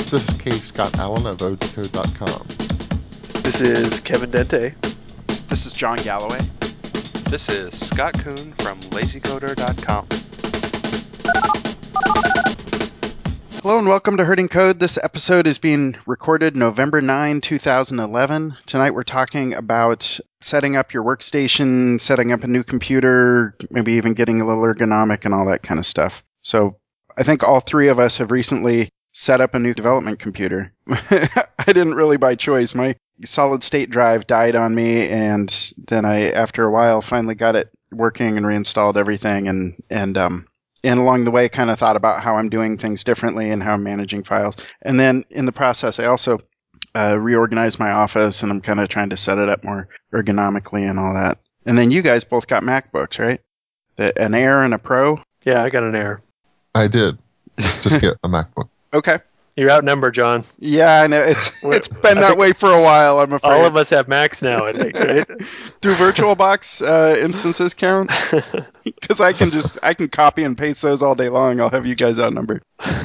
This is K. Scott Allen of ODecode.com. This is Kevin Dente. This is John Galloway. This is Scott Kuhn from LazyCoder.com. Hello and welcome to Herding Code. This episode is being recorded November 9, 2011. Tonight we're talking about setting up your workstation, setting up a new computer, maybe even getting a little ergonomic and all that kind of stuff. So I think all three of us have recently set up a new development computer. I didn't really by choice. My solid state drive died on me, and then I, after a while, finally got it working and reinstalled everything, and along the way kind of thought about how I'm doing things differently and how I'm managing files. And then in the process, I also reorganized my office, and I'm kind of trying to set it up more ergonomically and all that. And then you guys both got MacBooks, right? An Air and a Pro? Yeah, I got an Air. I did just get a MacBook. Okay. You're outnumbered, John. Yeah, I know. It's been that way for a while, I'm afraid. All of us have Macs now, I think, right? Do VirtualBox instances count? Because I can copy and paste those all day long. I'll have you guys outnumbered.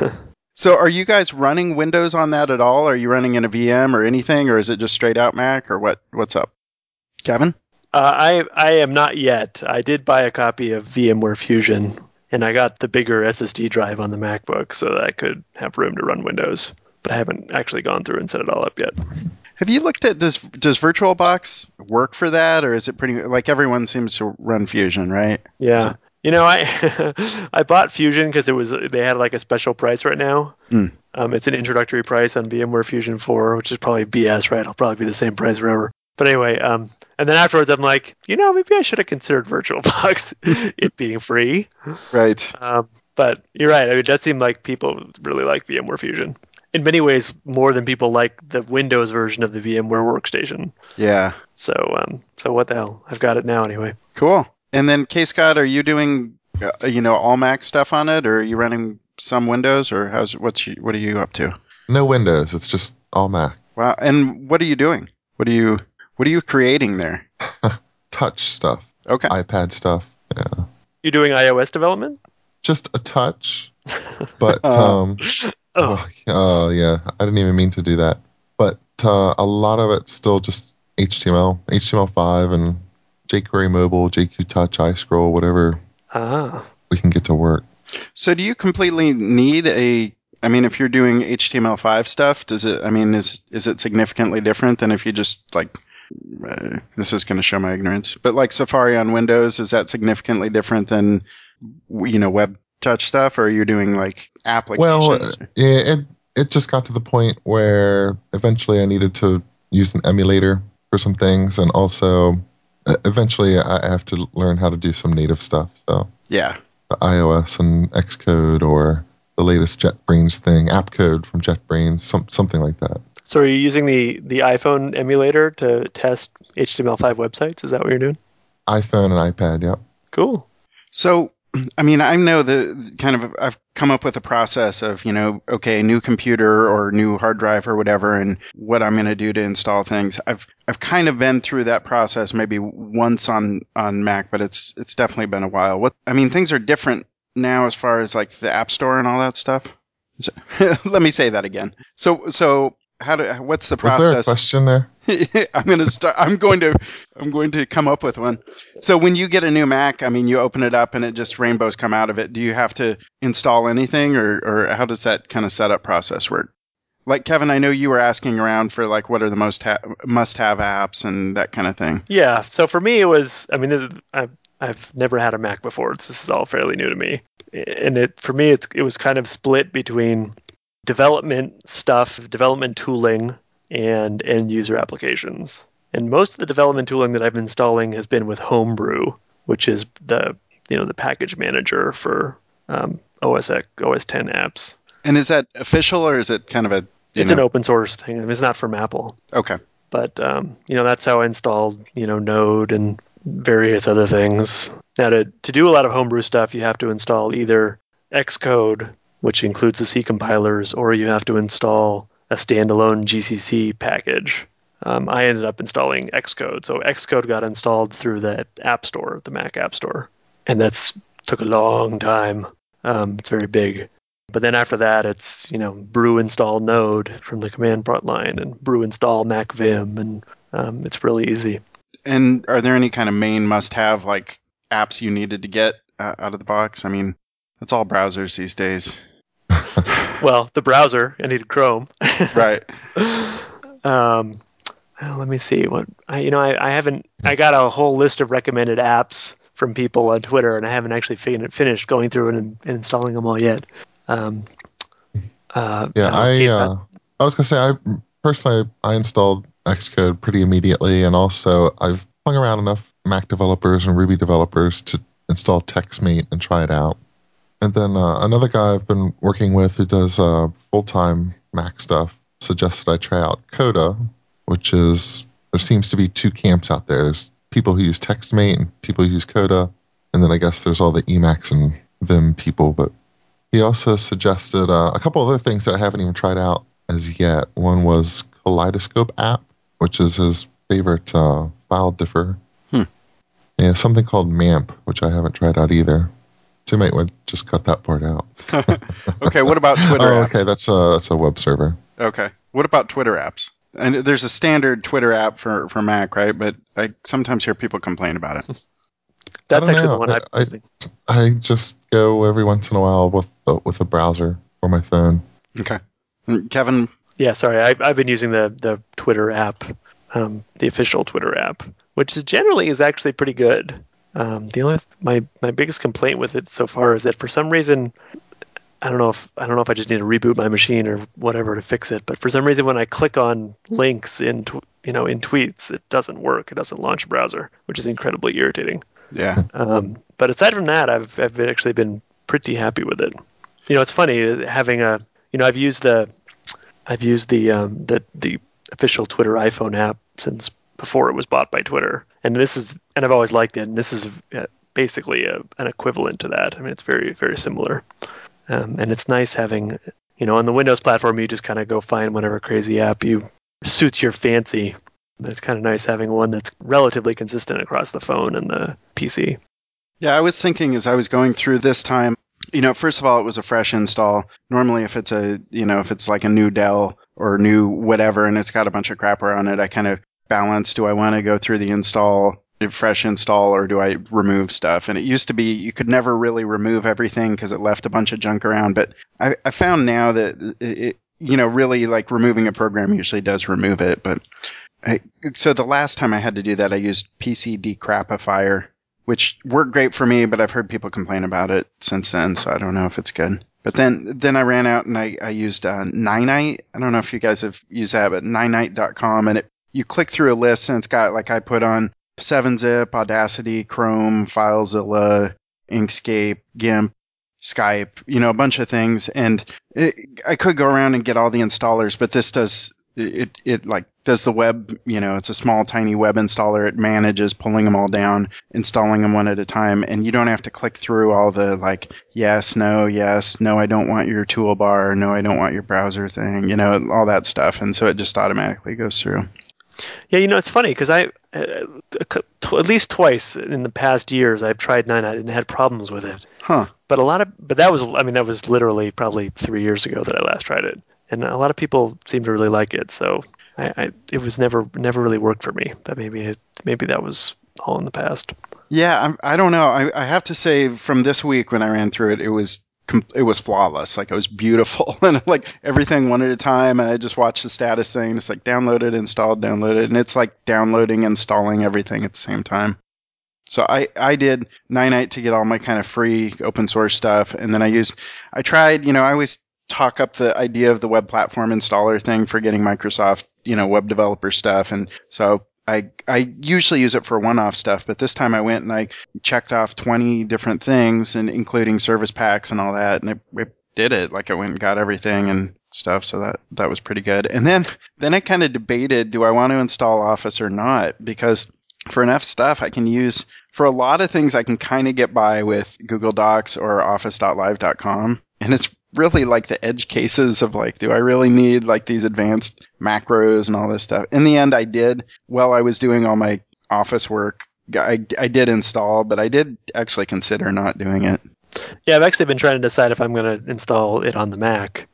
So are you guys running Windows on that at all? Are you running in a VM or anything, or is it just straight out Mac, or what's up? Kevin? I am not yet. I did buy a copy of VMware Fusion, and I got the bigger SSD drive on the MacBook so that I could have room to run Windows. But I haven't actually gone through and set it all up yet. Have you looked at, does VirtualBox work for that, or is it pretty, like everyone seems to run Fusion, right? Yeah. You know, I bought Fusion because they had like a special price right now. It's an introductory price on VMware Fusion 4, which is probably BS, right? It'll probably be the same price forever. But anyway, and then afterwards I'm like, maybe I should have considered VirtualBox, it being free. Right. But you're right. I mean, that seemed like people really like VMware Fusion. In many ways, more than people like the Windows version of the VMware Workstation. Yeah. So what the hell? I've got it now anyway. Cool. And then, K. Scott, are you doing, all Mac stuff on it, or are you running some Windows, or what are you up to? No Windows. It's just all Mac. Wow. And what are you doing? What are you creating there? Touch stuff. Okay. iPad stuff. Yeah. You doing iOS development? Just a touch. But yeah, I didn't even mean to do that. But a lot of it's still just HTML, HTML5, and jQuery Mobile, JQ Touch, iScroll, whatever we can get to work. So do you completely need if you're doing HTML5 stuff, is it significantly different than if you just this is going to show my ignorance, but like Safari on Windows, is that significantly different than, web touch stuff, or are you doing like applications? Well, yeah, it just got to the point where eventually I needed to use an emulator for some things, and also eventually I have to learn how to do some native stuff. So yeah, the iOS and Xcode, or the latest JetBrains thing, AppCode from JetBrains, something like that. So are you using the iPhone emulator to test HTML5 websites? Is that what you're doing? iPhone and iPad, yep. Cool. So, I know I've come up with a process of, new computer or new hard drive or whatever, and what I'm going to do to install things. I've kind of been through that process maybe once on Mac, but it's definitely been a while. Things are different now as far as like the App Store and all that stuff. Let me say that again. So what's the process? Was there a question there? I'm going to come up with one. So when you get a new Mac, you open it up and it just rainbows come out of it. Do you have to install anything, or how does that kind of setup process work? Like, Kevin, I know you were asking around for like what are the must-have apps and that kind of thing. Yeah. So for me, it was. I've never had a Mac before. This is all fairly new to me, and it was kind of split between development stuff, development tooling, and end user applications. And most of the development tooling that I've been installing has been with Homebrew, which is the package manager for OS X, OS 10 apps. And is that official, or is it kind of It's an open source thing. It's not from Apple. Okay. But that's how I installed Node and various other things. Now to do a lot of Homebrew stuff, you have to install either Xcode, which includes the C compilers, or you have to install a standalone GCC package. I ended up installing Xcode. So Xcode got installed through the App Store, the Mac App Store. And took a long time. It's very big. But then after that, it's, brew install node from the command prompt line and brew install MacVim, and it's really easy. And are there any kind of main must-have like apps you needed to get out of the box? I mean, that's all browsers these days. Well, the browser, I needed Chrome. Right. Let me see what I haven't. I got a whole list of recommended apps from people on Twitter, and I haven't actually finished going through it and installing them all yet. I was gonna say I installed Xcode pretty immediately, and also I've hung around enough Mac developers and Ruby developers to install TextMate and try it out. And then another guy I've been working with who does full-time Mac stuff suggested I try out Coda, which is, there seems to be two camps out there. There's people who use TextMate and people who use Coda, and then I guess there's all the Emacs and Vim people. But he also suggested a couple other things that I haven't even tried out as yet. One was Kaleidoscope app, which is his favorite file differ. And something called MAMP, which I haven't tried out either. So you might just cut that part out. Okay, what about Twitter apps? Okay, that's a web server. Okay. What about Twitter apps? And there's a standard Twitter app for Mac, right? But I sometimes hear people complain about it. That's actually the one I'm using. I just go every once in a while with a browser for my phone. Okay. Kevin? Yeah, sorry. I've been using the Twitter app, the official Twitter app, which generally is actually pretty good. My biggest complaint with it so far is that for some reason, I don't know if I just need to reboot my machine or whatever to fix it, but for some reason when I click on links in tweets, it doesn't work. It doesn't launch a browser, which is incredibly irritating. Yeah. But aside from that, I've actually been pretty happy with it. It's funny having I've used the official Twitter iPhone app since before it was bought by Twitter, and I've always liked it. And this is basically an equivalent to that. I mean, it's very, very similar, and it's nice having on the Windows platform you just kind of go find whatever crazy app suits your fancy. But it's kind of nice having one that's relatively consistent across the phone and the PC. Yeah, I was thinking as I was going through this time, first of all, it was a fresh install. Normally, if it's like a new Dell or new whatever, and it's got a bunch of crapware on it, I kind of balance, do I want to go through the fresh install, or do I remove stuff? And it used to be you could never really remove everything because it left a bunch of junk around. But I found now that it really like removing a program usually does remove it. But so the last time I had to do that, I used PC Decrapifier, which worked great for me, but I've heard people complain about it since then, so I don't know if it's good. But then I ran out and I used Ninite. I don't know if you guys have used that, but Ninite.com, and you click through a list and it's got, like I put on 7-Zip, Audacity, Chrome, FileZilla, Inkscape, GIMP, Skype, a bunch of things. And I could go around and get all the installers, but this does the web, it's a small, tiny web installer. It manages pulling them all down, installing them one at a time. And you don't have to click through all the yes, no, I don't want your toolbar. No, I don't want your browser thing, all that stuff. And so it just automatically goes through. Yeah, it's funny because I, at least twice in the past years, I've tried Ninite and had problems with it. Huh. But that was literally probably 3 years ago that I last tried it. And a lot of people seem to really like it, so it was never really worked for me. But maybe that was all in the past. Yeah, I don't know. I have to say, from this week when I ran through it, it was flawless. Like, it was beautiful, and everything one at a time. And I just watched the status thing. It's downloaded, installed, downloaded, and it's downloading, installing everything at the same time. So I did Ninite to get all my kind of free open source stuff, and then I tried. I always talk up the idea of the web platform installer thing for getting Microsoft, web developer stuff. And so I usually use it for one-off stuff, but this time I went and I checked off 20 different things, and including service packs and all that. And it did it. I went and got everything and stuff. So that was pretty good. And then I kind of debated, do I want to install Office or not? Because for enough stuff I can use, for a lot of things I can kind of get by with Google Docs or office.live.com. And it's really the edge cases of do I really need these advanced macros and all this stuff? In the end, I did. While I was doing all my Office work, I did install, but I did actually consider not doing it. Yeah, I've actually been trying to decide if I'm going to install it on the Mac.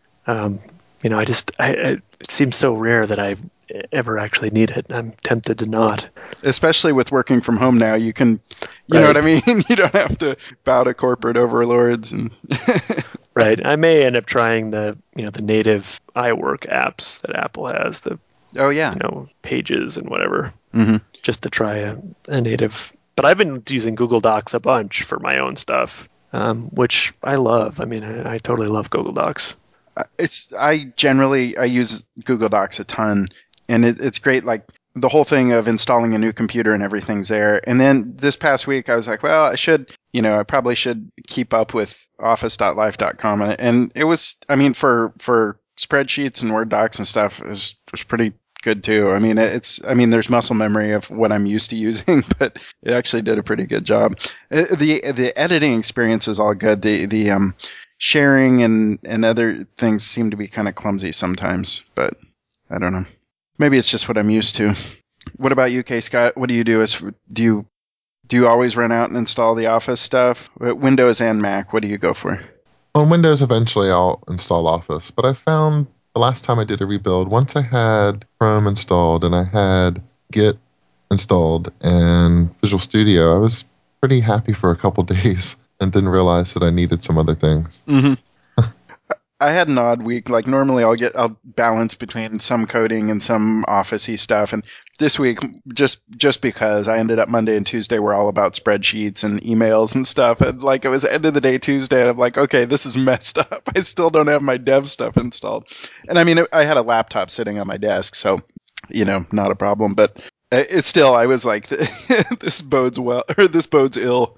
It seems so rare that I ever actually need it. I'm tempted to not. Especially with working from home now, you can, you know what I mean? You don't have to bow to corporate overlords. And Right. I may end up trying the native iWork apps that Apple has, Pages and whatever, just to try a native. But I've been using Google Docs a bunch for my own stuff, which I love. I mean, I totally love Google Docs. I use Google Docs a ton, and it's great. Like the whole thing of installing a new computer and everything's there. And then this past week, I was like, well, I probably should keep up with office.life.com. And it was, I mean, for spreadsheets and Word docs and stuff, it was pretty good too. I mean, there's muscle memory of what I'm used to using, but it actually did a pretty good job. The editing experience is all good. The sharing and other things seem to be kind of clumsy sometimes, but I don't know. Maybe it's just what I'm used to. What about you, K. Scott? What do you do? Do you always run out and install the Office stuff? Windows and Mac, what do you go for? On Windows, eventually I'll install Office, but I found the last time I did a rebuild, once I had Chrome installed and I had Git installed and Visual Studio, I was pretty happy for a couple days and didn't realize that I needed some other things. Mm-hmm. I had an odd week. Like normally I'll balance between some coding and some Office-y stuff. And this week, just because I ended up Monday and Tuesday were all about spreadsheets and emails and stuff. And like it was end of the day Tuesday, and I'm like, okay, this is messed up. I still don't have my dev stuff installed. And I mean, I had a laptop sitting on my desk, so not a problem. But it's still, I was like, this bodes well, or this bodes ill.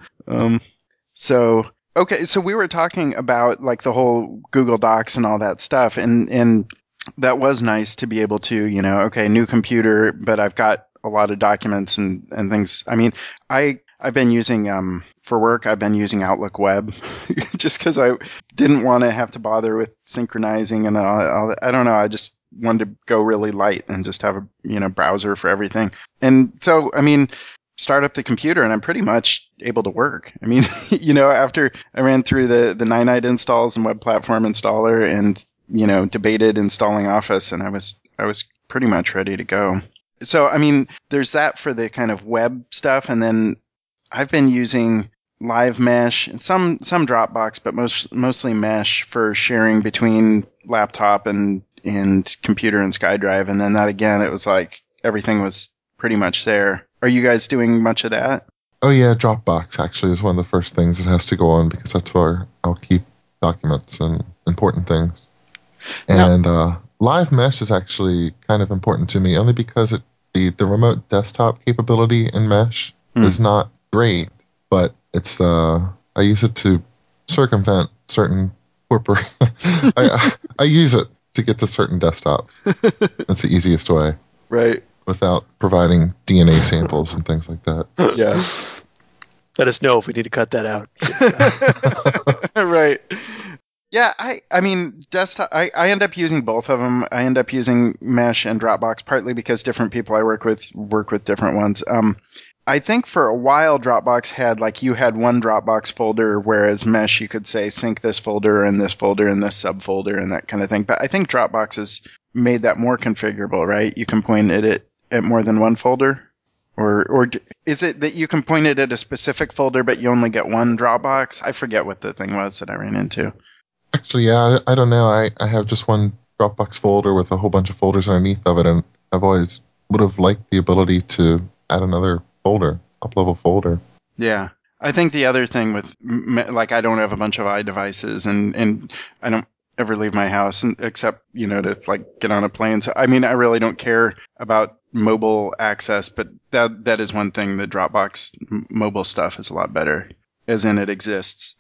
Okay, so we were talking about like the whole Google Docs and all that stuff, and that was nice to be able to, okay, new computer, but I've got a lot of documents and things. I mean, I've been using for work, I've been using Outlook Web just because I didn't want to have to bother with synchronizing and all that. I don't know, I just wanted to go really light and just have a browser for everything. And so, I mean, start up the computer and I'm pretty much able to work. I mean, after I ran through the Ninite installs and web platform installer and, debated installing Office, and I was pretty much ready to go. So, I mean, there's that for the kind of web stuff. And then I've been using Live Mesh and some Dropbox, but mostly Mesh for sharing between laptop and computer and SkyDrive. And then that again, it was like everything was pretty much there. Are you guys doing much of that? Oh yeah, Dropbox actually is one of the first things that has to go on because that's where I'll keep documents and important things. And Live Mesh is actually kind of important to me only because the remote desktop capability in Mesh is not great, but it's I use it to circumvent certain corporate. I use it to get to certain desktops. That's the easiest way. Right. Without providing DNA samples and things like that. Yeah. Let us know if we need to cut that out. Right. Yeah, I mean, desktop. I end up using both of them. I end up using Mesh and Dropbox partly because different people I work with different ones. I think for a while Dropbox had you had one Dropbox folder, whereas Mesh you could say sync this folder and this folder and this subfolder and that kind of thing. But I think Dropbox has made that more configurable, right? You can point it at more than one folder, or is it that you can point it at a specific folder but you only get one Dropbox? I forget what the thing was that I ran into. Actually, yeah, I don't know. I have just one Dropbox folder with a whole bunch of folders underneath of it, and I've always would have liked the ability to add another folder, up-level folder. Yeah. I think the other thing with, I don't have a bunch of iDevices, and I don't ever leave my house except, to get on a plane. So, I mean, I really don't care about mobile access, but that is one thing. The Dropbox mobile stuff is a lot better, as in it exists.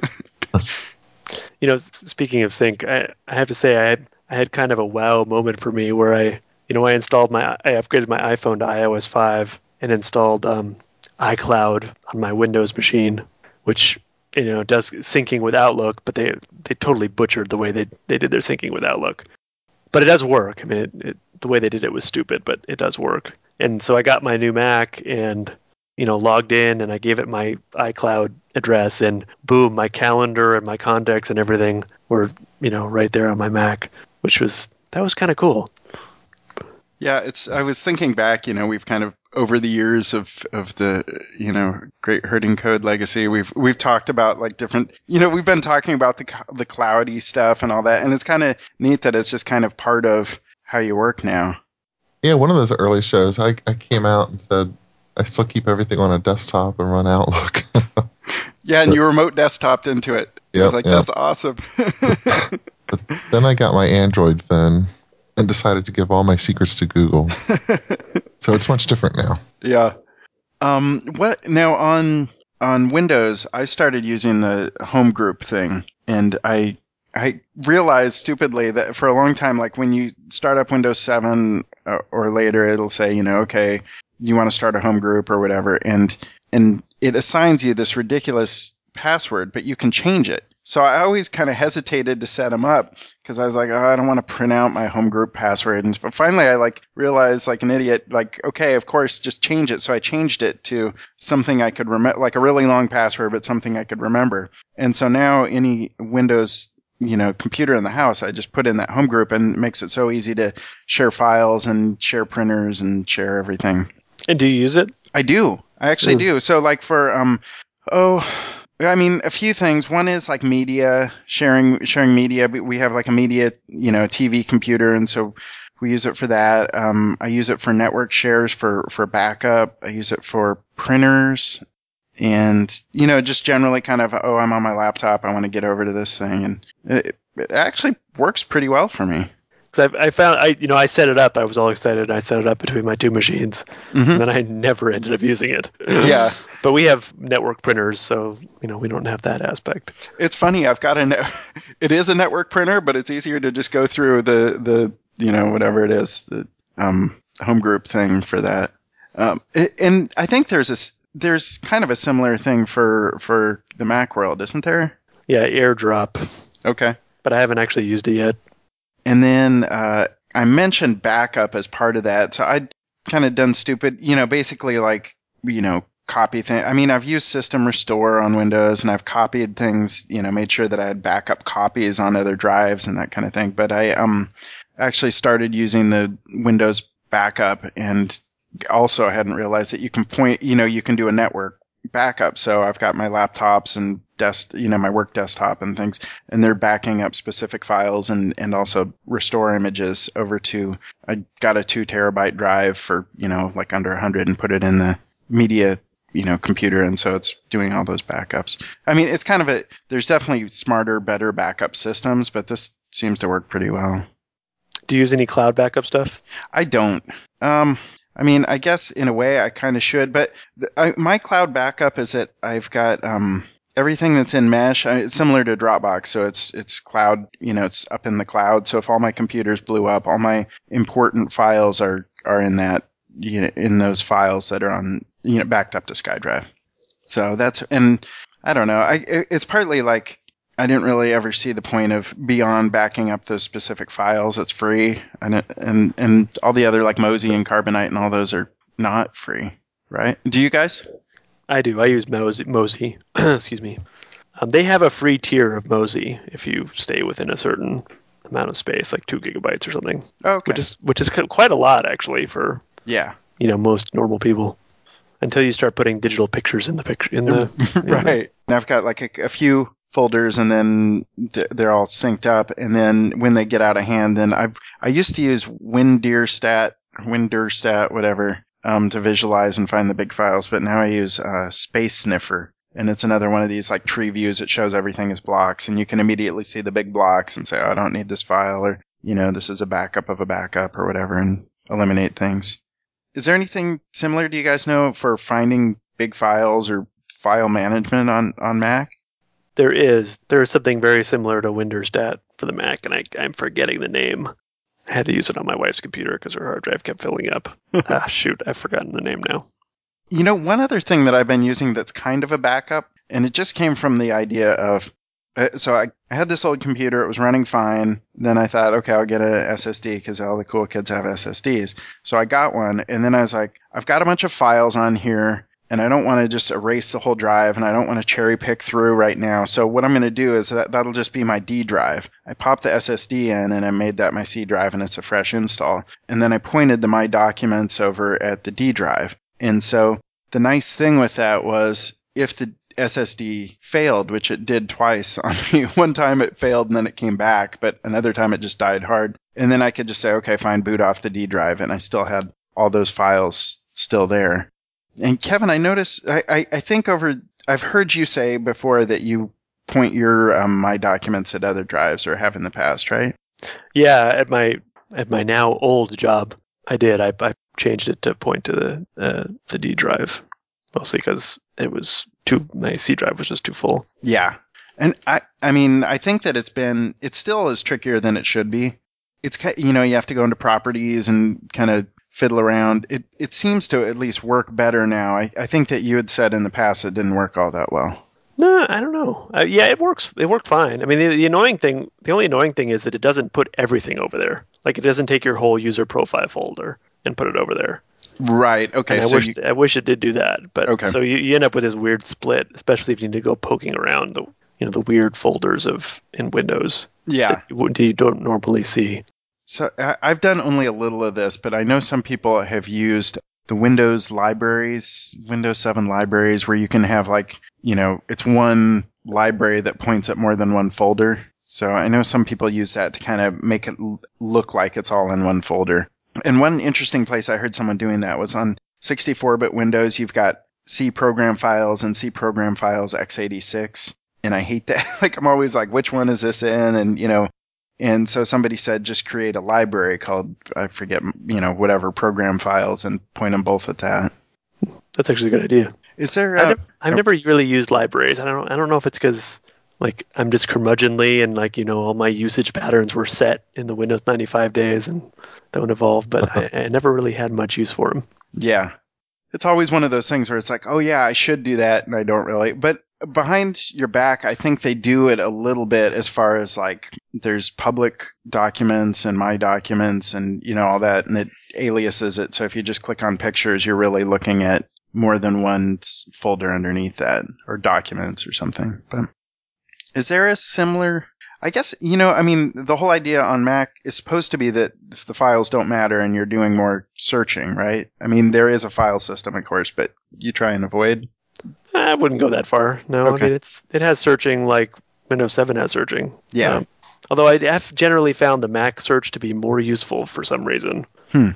Speaking of sync, I have to say I had kind of a wow moment for me where I upgraded my iPhone to iOS 5 and installed iCloud on my Windows machine, which does syncing with Outlook, but they totally butchered the way they did their syncing with Outlook. But it does work. I mean, the way they did it was stupid, but it does work. And so I got my new Mac, and logged in and I gave it my iCloud address, and boom, my calendar and my contacts and everything were, right there on my Mac, that was kind of cool. Yeah, I was thinking back, we've kind of over the years of the, Great Herding Code legacy, we've talked about like different, we've been talking about the cloudy stuff and all that, and it's kind of neat that it's just kind of part of how you work now. Yeah, one of those early shows, I came out and said, I still keep everything on a desktop and run Outlook. Yeah, and you remote desktoped into it. Yep, I was like, that's awesome. But then I got my Android phone and decided to give all my secrets to Google. So it's much different now. Yeah. What now on Windows? I started using the home group thing, and I realized stupidly that for a long time, like when you start up Windows 7 or later, it'll say, okay, you want to start a home group or whatever, and it assigns you this ridiculous password, but you can change it. So I always kind of hesitated to set them up because I was like, I don't want to print out my home group password. But finally, I realized like an idiot, okay, of course, just change it. So I changed it to something I could remember, like a really long password, but something I could remember. And so now any Windows computer in the house, I just put in that home group, and it makes it so easy to share files and share printers and share everything. And do you use it? I do. I actually do. So like for a few things. One is like media, sharing media. We have like a media, TV computer, and so we use it for that. I use it for network shares for backup. I use it for printers, and just generally kind of, I'm on my laptop, I want to get over to this thing, and it actually works pretty well for me. Because I found I set it up. I was all excited. I set it up between my two machines, and then I never ended up using it. Yeah, but we have network printers, so we don't have that aspect. It's funny. I've got it is a network printer, but it's easier to just go through the whatever it is, the home group thing for that. And I think there's kind of a similar thing for the Mac world, isn't there? Yeah, AirDrop. Okay. But I haven't actually used it yet. And then I mentioned backup as part of that. So I'd kind of done stupid, basically like, copy things. I mean, I've used System Restore on Windows, and I've copied things, made sure that I had backup copies on other drives and that kind of thing. But I actually started using the Windows backup, and also I hadn't realized that you can do a network backup. So I've got my laptops and my work desktop and things, and they're backing up specific files and also restore images over to, I got a 2 terabyte drive for, like under 100, and put it in the media, computer. And so it's doing all those backups. I mean, it's kind of there's definitely smarter, better backup systems, but this seems to work pretty well. Do you use any cloud backup stuff? I don't. I mean, I guess in a way I kind of should, but my cloud backup is that I've got everything that's in mesh. It's similar to Dropbox, so it's cloud. It's up in the cloud. So if all my computers blew up, all my important files are in that in those files that are on backed up to SkyDrive. So and I don't know. It's partly like I didn't really ever see the point of beyond backing up those specific files. It's free, and all the other like Mozy and Carbonite and all those are not free, right? Do you guys? I do. I use Mozy. Excuse me. They have a free tier of Mozy if you stay within a certain amount of space, like 2 gigabytes or something. Okay. Which is quite a lot actually for most normal people. Until you start putting digital pictures in the right. And I've got like a few folders, and then they're all synced up. And then when they get out of hand, then I used to use Windurstat, whatever, to visualize and find the big files. But now I use Space Sniffer, and it's another one of these like tree views that shows everything as blocks, and you can immediately see the big blocks and say, I don't need this file, or this is a backup of a backup or whatever, and eliminate things. Is there anything similar, do you guys know, for finding big files or file management on Mac? There is something very similar to Windurstat for the Mac, and I'm forgetting the name. I had to use it on my wife's computer because her hard drive kept filling up. Shoot, I've forgotten the name now. One other thing that I've been using that's kind of a backup, and it just came from the idea of, so I had this old computer, it was running fine. Then I thought, okay, I'll get a SSD because all the cool kids have SSDs. So I got one, and then I was like, I've got a bunch of files on here, and I don't want to just erase the whole drive, and I don't want to cherry pick through right now. So what I'm going to do is that'll just be my D drive. I pop the SSD in, and I made that my C drive, and it's a fresh install. And then I pointed the My Documents over at the D drive. And so the nice thing with that was if the SSD failed, which it did twice on me. One time it failed and then it came back, but another time it just died hard. And then I could just say, okay, fine, boot off the D drive, and I still had all those files still there. And Kevin, I noticed, I think I've heard you say before that you point your My Documents at other drives, or have in the past, right? Yeah, at my now old job, I did. I changed it to point to the D drive, mostly because my C drive was just too full. Yeah. And I mean, I think that it still is trickier than it should be. It's, you have to go into properties and kind of fiddle around. It seems to at least work better now. I think that you had said in the past it didn't work all that well. No, I don't know. Yeah, it works. It worked fine. I mean, the only annoying thing is that it doesn't put everything over there. Like, it doesn't take your whole user profile folder and put it over there. Right. Okay. And I wish it did do that, but okay. So you end up with this weird split, especially if you need to go poking around the weird folders in Windows. Yeah. That you don't normally see. So I've done only a little of this, but I know some people have used the Windows libraries, Windows 7 libraries, where you can have it's one library that points at more than one folder. So I know some people use that to kind of make it look like it's all in one folder. And one interesting place I heard someone doing that was on 64-bit Windows. You've got C program files and C program files x86. And I hate that. I'm always like, which one is this in? And so somebody said, just create a library called, I forget, whatever program files, and point them both at that. That's actually a good idea. Is there? I've never really used libraries. I don't know if it's because I'm just curmudgeonly and all my usage patterns were set in the Windows 95 days and don't evolve, but I never really had much use for them. Yeah. It's always one of those things where it's like, oh yeah, I should do that, and I don't really. But behind your back, I think they do it a little bit as far as there's public documents and My Documents and all that, and it aliases it. So if you just click on pictures, you're really looking at more than one folder underneath that, or documents or something. But is there a similar? I guess, the whole idea on Mac is supposed to be that if the files don't matter and you're doing more searching, right? I mean, there is a file system, of course, but you try and avoid. I wouldn't go that far. No, okay. I mean, it has searching like Windows 7 has searching. Yeah. Although I have generally found the Mac search to be more useful for some reason. And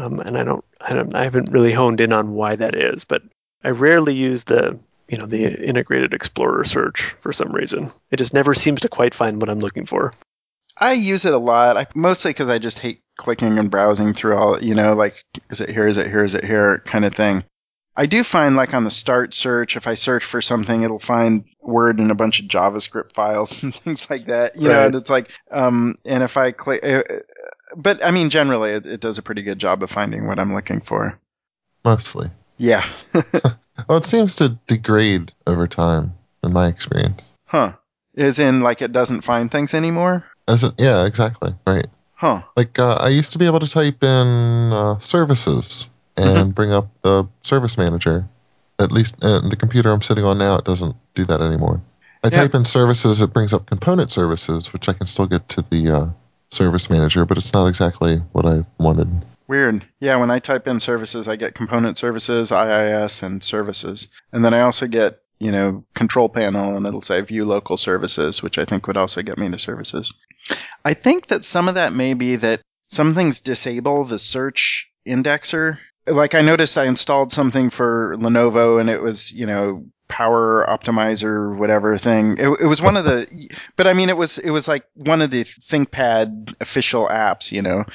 I haven't really honed in on why that is, but I rarely use the integrated Explorer search for some reason. It just never seems to quite find what I'm looking for. I use it a lot, mostly because I just hate clicking and browsing through all, is it here, is it here, is it here, kind of thing. I do find, on the start search, if I search for something, it'll find Word and a bunch of JavaScript files and things like that, right. And it's and if I click, but I mean, generally, it does a pretty good job of finding what I'm looking for. Mostly. Yeah. Well, it seems to degrade over time, in my experience. Huh. As in, it doesn't find things anymore? Yeah, exactly. Right. Huh. I used to be able to type in services and bring up the service manager. At least the computer I'm sitting on now, it doesn't do that anymore. I type in services, it brings up component services, which I can still get to the service manager, but it's not exactly what I wanted. Weird. Yeah, when I type in services, I get component services, IIS, and services. And then I also get, control panel, and it'll say view local services, which I think would also get me to services. I think that some of that may be that some things disable the search indexer. I noticed I installed something for Lenovo, and it was, power optimizer, whatever thing. It was one of the, but I mean, it was one of the ThinkPad official apps,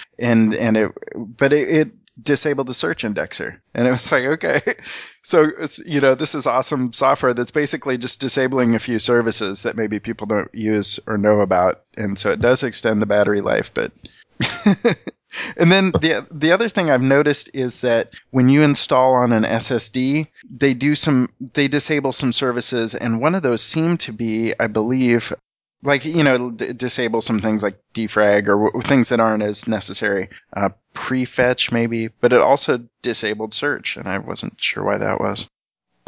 but it disabled the search indexer, and it was like, okay, so this is awesome software that's basically just disabling a few services that maybe people don't use or know about, and so it does extend the battery life, but. And then the other thing I've noticed is that when you install on an SSD, they disable some services, and one of those seemed to be, I believe, disable some things like defrag or things that aren't as necessary, prefetch maybe, but it also disabled search, and I wasn't sure why that was.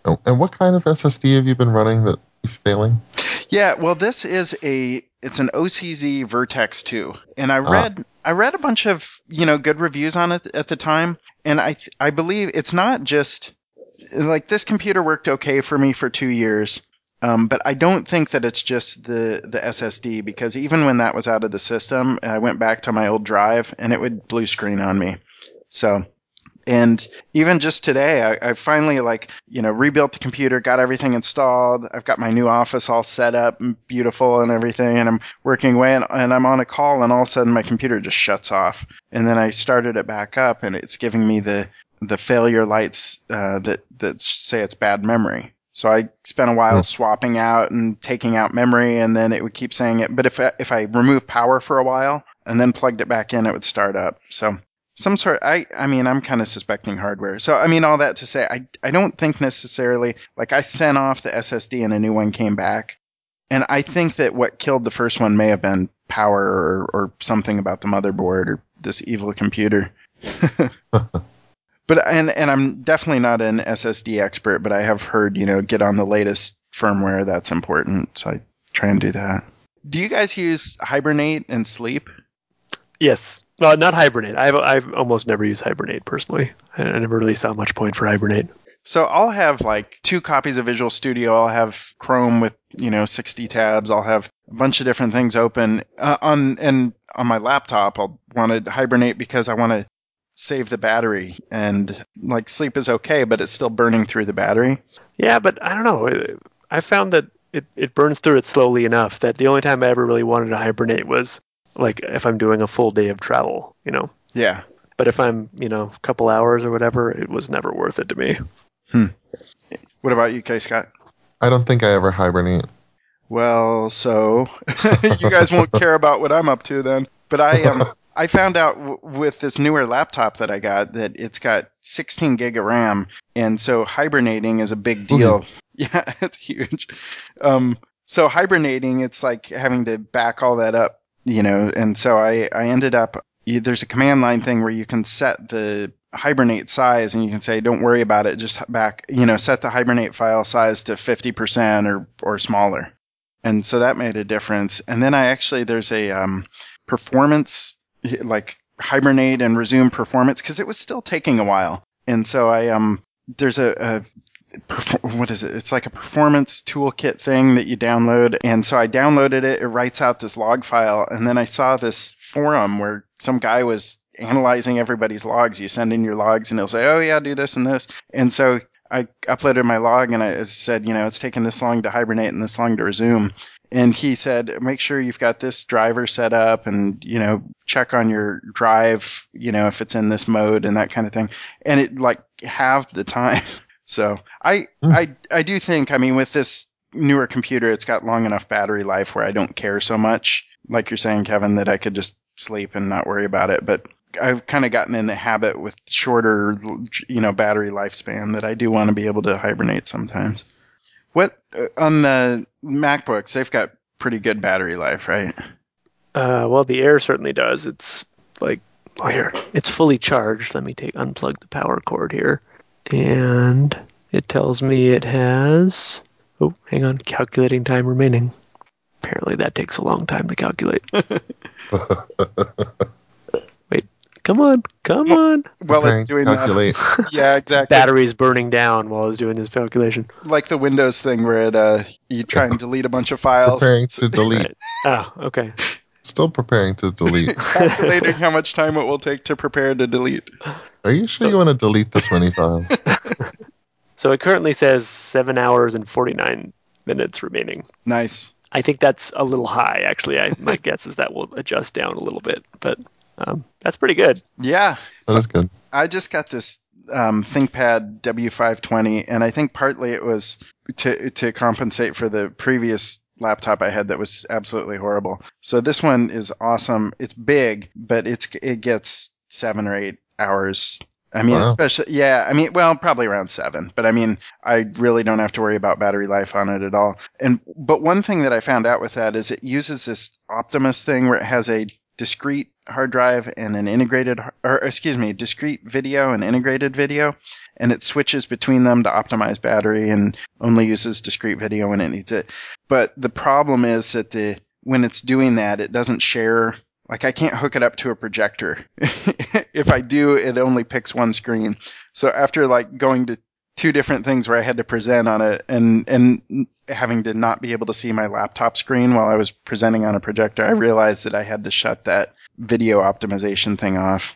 Oh, and what kind of SSD have you been running that is failing? Yeah, well, this is it's an OCZ Vertex 2, and I read a bunch of good reviews on it at the time, and I believe it's not just like this computer worked okay for me for 2 years, but I don't think that it's just the SSD, because even when that was out of the system, I went back to my old drive and it would blue screen on me. So. And even just today, I finally rebuilt the computer, got everything installed. I've got my new office all set up and beautiful and everything, and I'm working away, and I'm on a call, and all of a sudden my computer just shuts off. And then I started it back up, and it's giving me the failure lights that say it's bad memory. So I spent a while swapping out and taking out memory, and then it would keep saying it. But if I remove power for a while and then plugged it back in, it would start up. So. Some sort. I mean, I'm kind of suspecting hardware. So, I mean, all that to say, I don't think necessarily, like, I sent off the SSD and a new one came back. And I think that what killed the first one may have been power or something about the motherboard or this evil computer. But, and I'm definitely not an SSD expert, but I have heard, get on the latest firmware. That's important. So I try and do that. Do you guys use Hibernate and Sleep? Yes. Well, not Hibernate. I've almost never used Hibernate personally. I never really saw much point for Hibernate. So I'll have like 2 copies of Visual Studio. I'll have Chrome with 60 tabs. I'll have a bunch of different things open on my laptop. I'll want to Hibernate because I want to save the battery, and like Sleep is okay, but it's still burning through the battery. Yeah, but I don't know. I found that it burns through it slowly enough that the only time I ever really wanted to Hibernate was like if I'm doing a full day of travel, Yeah. But if I'm, a couple hours or whatever, it was never worth it to me. What about you, K. Scott? I don't think I ever hibernate. Well, so you guys won't care about what I'm up to then. But I found out with this newer laptop that I got that it's got 16 gig of RAM, and so hibernating is a big deal. Ooh. Yeah, it's huge. So hibernating, it's like having to back all that up, and so I ended up, there's a command line thing where you can set the Hibernate size, and you can say, don't worry about it, just set the Hibernate file size to 50% or smaller. And so that made a difference. And then there's a performance, like Hibernate and resume performance, because it was still taking a while. And so there's what is it? It's like a performance toolkit thing that you download. And so I downloaded it. It writes out this log file. And then I saw this forum where some guy was analyzing everybody's logs. You send in your logs and he'll say, oh yeah, do this and this. And so I uploaded my log and I said, it's taken this long to hibernate and this long to resume. And he said, make sure you've got this driver set up and, check on your drive, if it's in this mode and that kind of thing. And it halved the time. So I do think, with this newer computer, it's got long enough battery life where I don't care so much. Like you're saying, Kevin, that I could just sleep and not worry about it. But I've kind of gotten in the habit with shorter, battery lifespan that I do want to be able to hibernate sometimes. What on the MacBooks? They've got pretty good battery life, right? Well, the Air certainly does. It's here. It's fully charged. Let me unplug the power cord here, and it tells me it has. Oh, hang on, calculating time remaining. Apparently, that takes a long time to calculate. Wait, come on. Well, it's doing calculate. that. Yeah, exactly. Battery's burning down while I was doing this calculation. Like the Windows thing where you try and delete a bunch of files. Preparing to delete. Right. Oh, okay. Still preparing to delete. Calculating how much time it will take to prepare to delete. Are you sure you want to delete this many files? So it currently says 7 hours and 49 minutes remaining. Nice. I think that's a little high, actually. My guess is that will adjust down a little bit, but that's pretty good. Yeah. That's good. I just got this ThinkPad W520, and I think partly it was to compensate for the previous laptop I had that was absolutely horrible. So this one is awesome. It's big, but it gets 7 or 8 hours. Wow. Especially, yeah, well, probably around 7, but I really don't have to worry about battery life on it at all. But one thing that I found out with that is it uses this Optimus thing where it has a discrete hard drive and discrete video and integrated video. and it switches between them to optimize battery and only uses discrete video when it needs it. But the problem is that when it's doing that, it doesn't share. Like, I can't hook it up to a projector. If I do, it only picks one screen. So after like going to 2 different things where I had to present on it and having to not be able to see my laptop screen while I was presenting on a projector, I realized that I had to shut that video optimization thing off.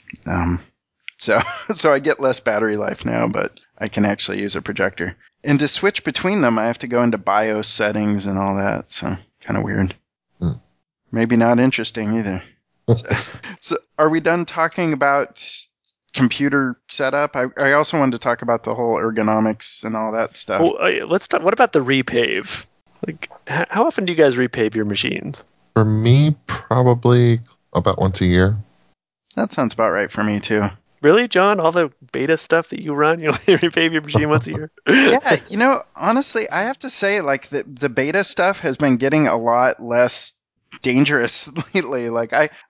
So I get less battery life now, but I can actually use a projector. And to switch between them, I have to go into BIOS settings and all that. So kind of weird. Maybe not interesting either. So are we done talking about computer setup? I also wanted to talk about the whole ergonomics and all that stuff. Well, let's talk. What about the repave? Like, how often do you guys repave your machines? For me, probably about once a year. That sounds about right for me too. Really, John? All the beta stuff that you run, you only repave your machine once a year? Yeah, honestly, I have to say, like, the beta stuff has been getting a lot less dangerous lately. Like,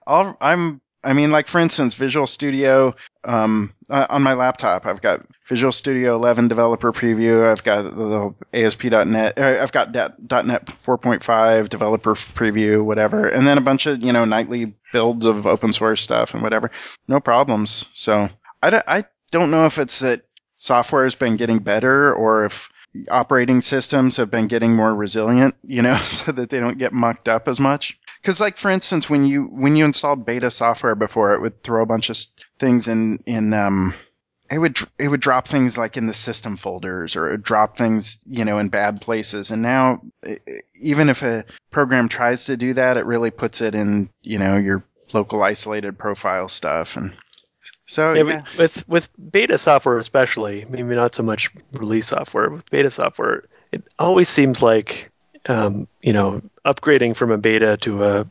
like, for instance, Visual Studio, on my laptop, I've got Visual Studio 11 developer preview. I've got the ASP.NET. I've got .NET 4.5 developer preview, whatever. And then a bunch of, nightly builds of open source stuff and whatever. No problems. So I don't know if it's that software has been getting better or if operating systems have been getting more resilient, so that they don't get mucked up as much. Because, like, for instance, when you installed beta software before, it would throw a bunch of things in it would drop things like in the system folders, or it would drop things, in bad places. And now, even if a program tries to do that, it really puts it in, your local isolated profile stuff. And so, yeah. With beta software especially, maybe not so much release software, with beta software, it always seems like, upgrading from a beta to a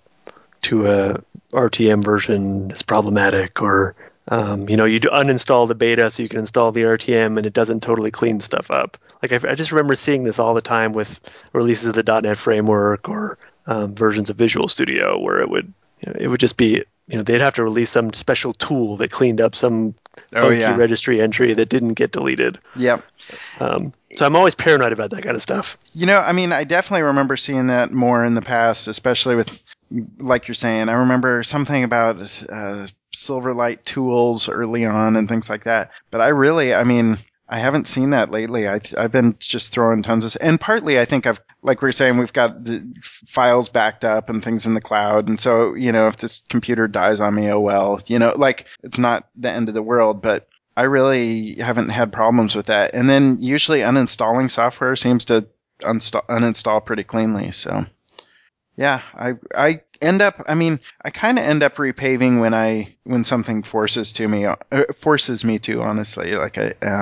RTM version is problematic, or you uninstall the beta so you can install the RTM, and it doesn't totally clean stuff up. Like, I just remember seeing this all the time with releases of the .NET framework or versions of Visual Studio, where it would just be, they'd have to release some special tool that cleaned up some funky registry entry that didn't get deleted. Yep. So I'm always paranoid about that kind of stuff. I definitely remember seeing that more in the past, especially with, like you're saying, I remember something about Silverlight tools early on and things like that. But I haven't seen that lately. I've been just throwing tons of, and partly I think like we were saying, we've got the files backed up and things in the cloud. And so, if this computer dies on me, oh well, like, it's not the end of the world, but I really haven't had problems with that. And then usually uninstalling software seems to uninstall pretty cleanly. So yeah, I kind of end up repaving when something forces me to, honestly, like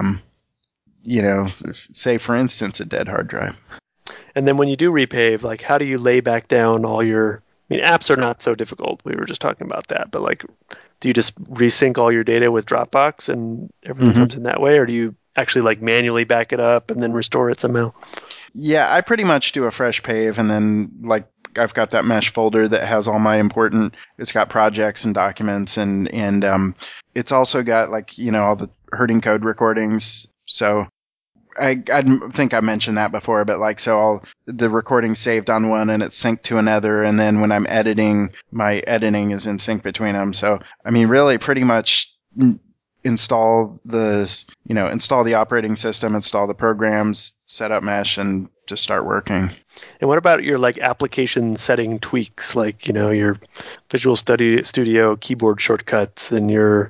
say for instance, a dead hard drive. And then when you do repave, like, how do you lay back down all your, apps are not so difficult. We were just talking about that, but like, do you just resync all your data with Dropbox and everything comes in that way? Or do you actually like manually back it up and then restore it somehow? Yeah, I pretty much do a fresh pave, and then like I've got that mesh folder that has all my it's got projects and documents, and it's also got like, all the Herding Code recordings. So I think I mentioned that before, but like, so all the recording saved on one and it's synced to another, and then when I'm editing, my editing is in sync between them. So really pretty much install the operating system, install the programs, set up mesh, and just start working. And what about your like application setting tweaks, like your Visual Studio keyboard shortcuts and your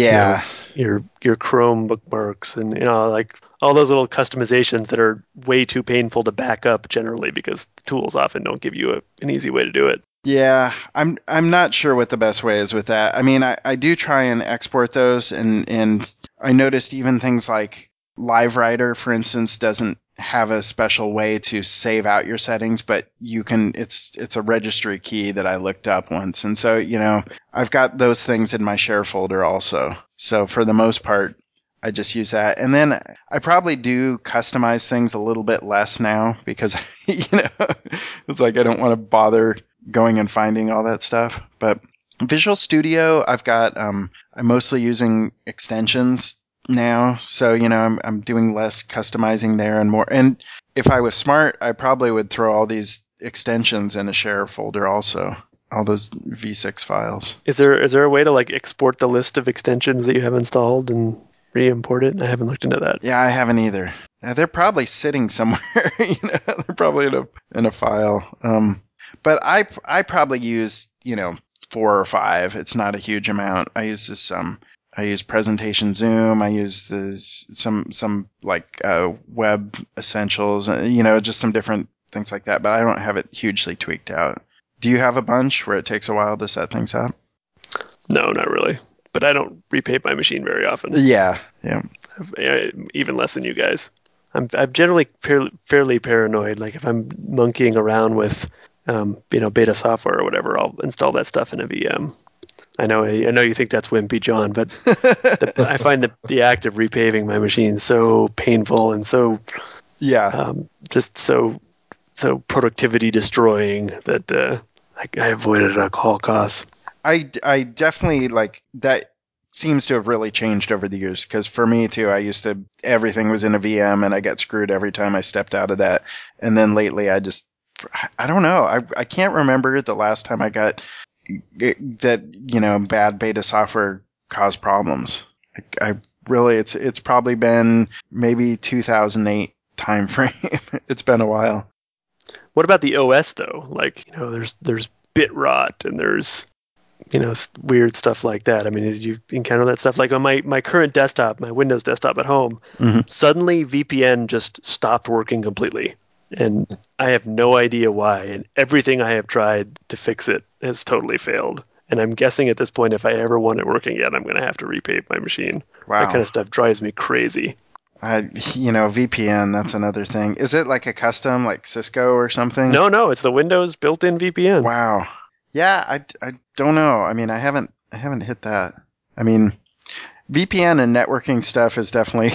Chrome bookmarks, and like all those little customizations that are way too painful to back up generally because the tools often don't give you an easy way to do it. Yeah, I'm not sure what the best way is with that. I do try and export those, and I noticed even things like LiveWriter, for instance, doesn't have a special way to save out your settings, but you can. It's a registry key that I looked up once, and so I've got those things in my share folder also. So for the most part, I just use that, and then I probably do customize things a little bit less now because it's like I don't want to bother going and finding all that stuff. But Visual Studio, I've got I'm mostly using extensions now, so I'm doing less customizing there and more. And if I was smart, I probably would throw all these extensions in a share folder also. All those V6 files. Is there a way to like export the list of extensions that you have installed and re-import it? I haven't looked into that. Yeah, I haven't either. They're probably sitting somewhere. They're probably in a file. But I probably use 4 or 5. It's not a huge amount. I use this I use Presentation Zoom. I use some like Web Essentials. Just some different things like that. But I don't have it hugely tweaked out. Do you have a bunch where it takes a while to set things up? No, not really. But I don't repaint my machine very often. Yeah. Even less than you guys. I'm generally fairly paranoid. Like if I'm monkeying around with, beta software or whatever, I'll install that stuff in a VM. I know you think that's wimpy, John, but I find the act of repaving my machine so painful and so just so productivity destroying that I avoid it at all costs. I definitely like that. Seems to have really changed over the years, because for me too, everything was in a VM and I got screwed every time I stepped out of that. And then lately I don't know. I can't remember the last time I got that, bad beta software caused problems. I really, it's probably been maybe 2008 time frame. It's been a while. What about the OS though? Like, there's bit rot and there's weird stuff like that. I mean, did you encounter that stuff? Like on my current desktop, my Windows desktop at home, suddenly VPN just stopped working completely. And I have no idea why. And everything I have tried to fix it has totally failed. And I'm guessing at this point, if I ever want it working again, I'm going to have to repaint my machine. Wow. That kind of stuff drives me crazy. VPN, that's another thing. Is it like a custom, like Cisco or something? No, it's the Windows built-in VPN. Wow. Yeah, I don't know. I mean, I haven't hit that. I mean, VPN and networking stuff is definitely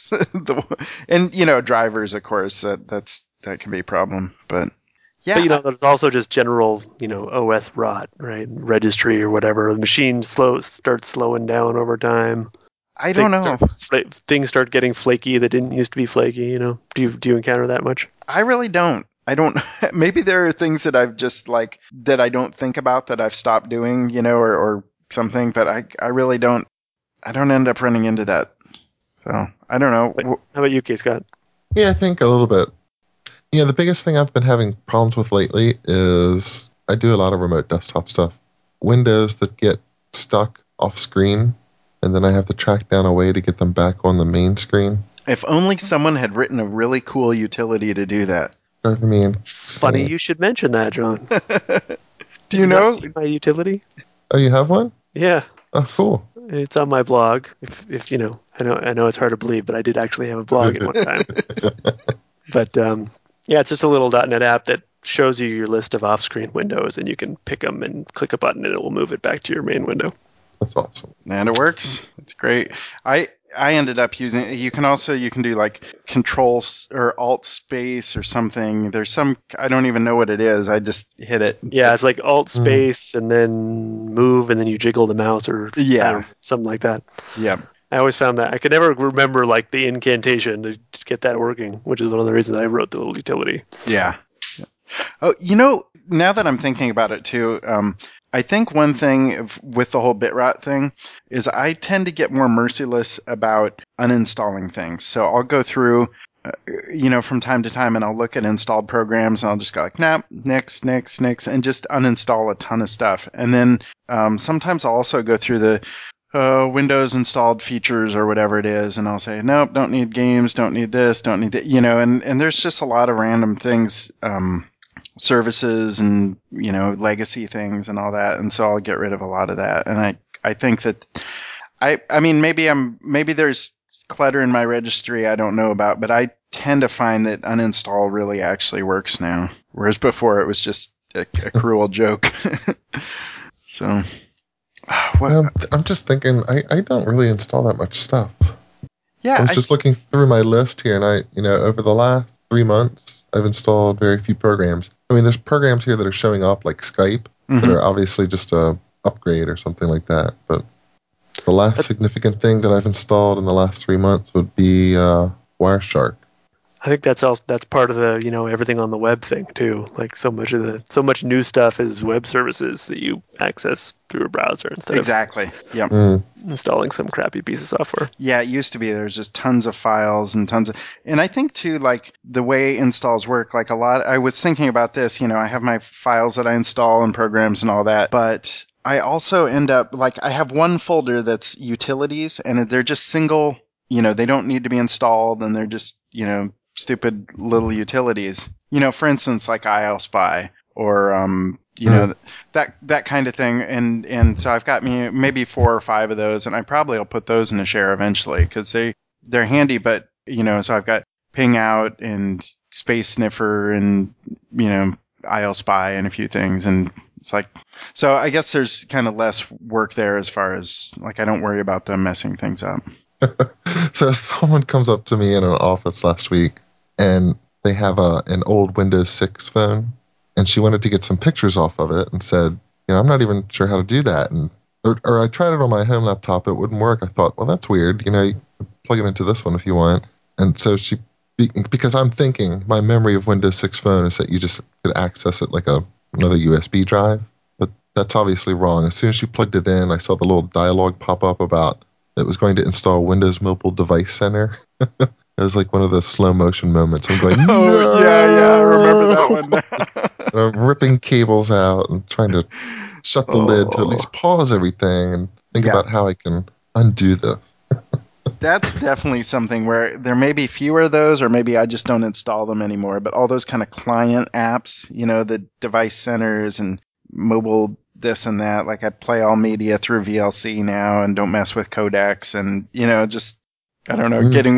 and drivers, of course, that can be a problem. But yeah, but there's also just general OS rot, right? Registry or whatever. The machine starts slowing down over time. I don't know. Things start getting flaky that didn't used to be flaky. Do you encounter that much? I really don't. I don't. Maybe there are things that I've just that I don't think about that I've stopped doing, or something. But I really don't. I don't end up running into that. So I don't know. How about you, K. Scott? Yeah, I think a little bit. The biggest thing I've been having problems with lately is I do a lot of remote desktop stuff. Windows that get stuck off screen, and then I have to track down a way to get them back on the main screen. If only someone had written a really cool utility to do that. Driving me insane. Funny you should mention that, John. Do you know my utility? Oh, you have one? Yeah. Oh, cool. It's on my blog. If I know it's hard to believe, but I did actually have a blog at one time. But it's just a little .NET app that shows you your list of off-screen windows, and you can pick them and click a button, and it will move it back to your main window. That's awesome. And it works. It's great. I ended up using. You can do like Control or Alt Space or something. There's some, I don't even know what it is. I just hit it. Yeah, it's like Alt Space and then move, and then you jiggle the mouse or something like that. Yeah. I always found that I could never remember like the incantation to get that working, which is one of the reasons I wrote the little utility. Yeah. Oh, now that I'm thinking about it too, I think one thing with the whole bitrot thing is I tend to get more merciless about uninstalling things. So I'll go through, from time to time, and I'll look at installed programs, and I'll just go like, nah, next, and just uninstall a ton of stuff. And then sometimes I'll also go through the Windows installed features or whatever it is, and I'll say, nope, don't need games, don't need this, don't need that, and there's just a lot of random things, services and, legacy things and all that. And so I'll get rid of a lot of that. And I think that I mean, maybe there's clutter in my registry I don't know about, but I tend to find that uninstall really actually works now. Whereas before it was just a cruel joke. So I'm just thinking, I don't really install that much stuff. Yeah. I was just looking through my list here, and over the last 3 months, I've installed very few programs. I mean, there's programs here that are showing up like Skype that are obviously just a upgrade or something like that. But The last significant thing that I've installed in the last 3 months would be Wireshark. I think that's part of the everything on the web thing too. Like so much new stuff is web services that you access through a browser instead exactly. Yep. of installing some crappy piece of software. Yeah, it used to be there's just tons of files and and I think too, like the way installs work, like I was thinking about this, I have my files that I install and programs and all that, but I also end up, like, I have one folder that's utilities and they're just single, they don't need to be installed and they're just, stupid little utilities. For instance, like ILSpy or, that kind of thing. And so I've got maybe 4 or 5 of those, and I probably will put those in a share eventually because they're handy, but, so I've got Ping Out and Space Sniffer and, ILSpy and a few things. And it's like, so I guess there's kind of less work there as far as, like, I don't worry about them messing things up. So someone comes up to me in an office last week, and they have an old Windows 6 phone, and she wanted to get some pictures off of it and said, I'm not even sure how to do that. And or I tried it on my home laptop. It wouldn't work. I thought, well, that's weird. You can plug it into this one if you want. And so because I'm thinking my memory of Windows 6 phone is that you just could access it like another USB drive. But that's obviously wrong. As soon as she plugged it in, I saw the little dialogue pop up about it was going to install Windows Mobile Device Center. It was like one of those slow motion moments. I'm going, no! Yeah, I remember that one. I'm ripping cables out and trying to shut the lid to at least pause everything and think about how I can undo this. That's definitely something where there may be fewer of those, or maybe I just don't install them anymore. But all those kind of client apps, the device centers and mobile this and that, like I play all media through VLC now and don't mess with codecs and, just, I don't know, getting,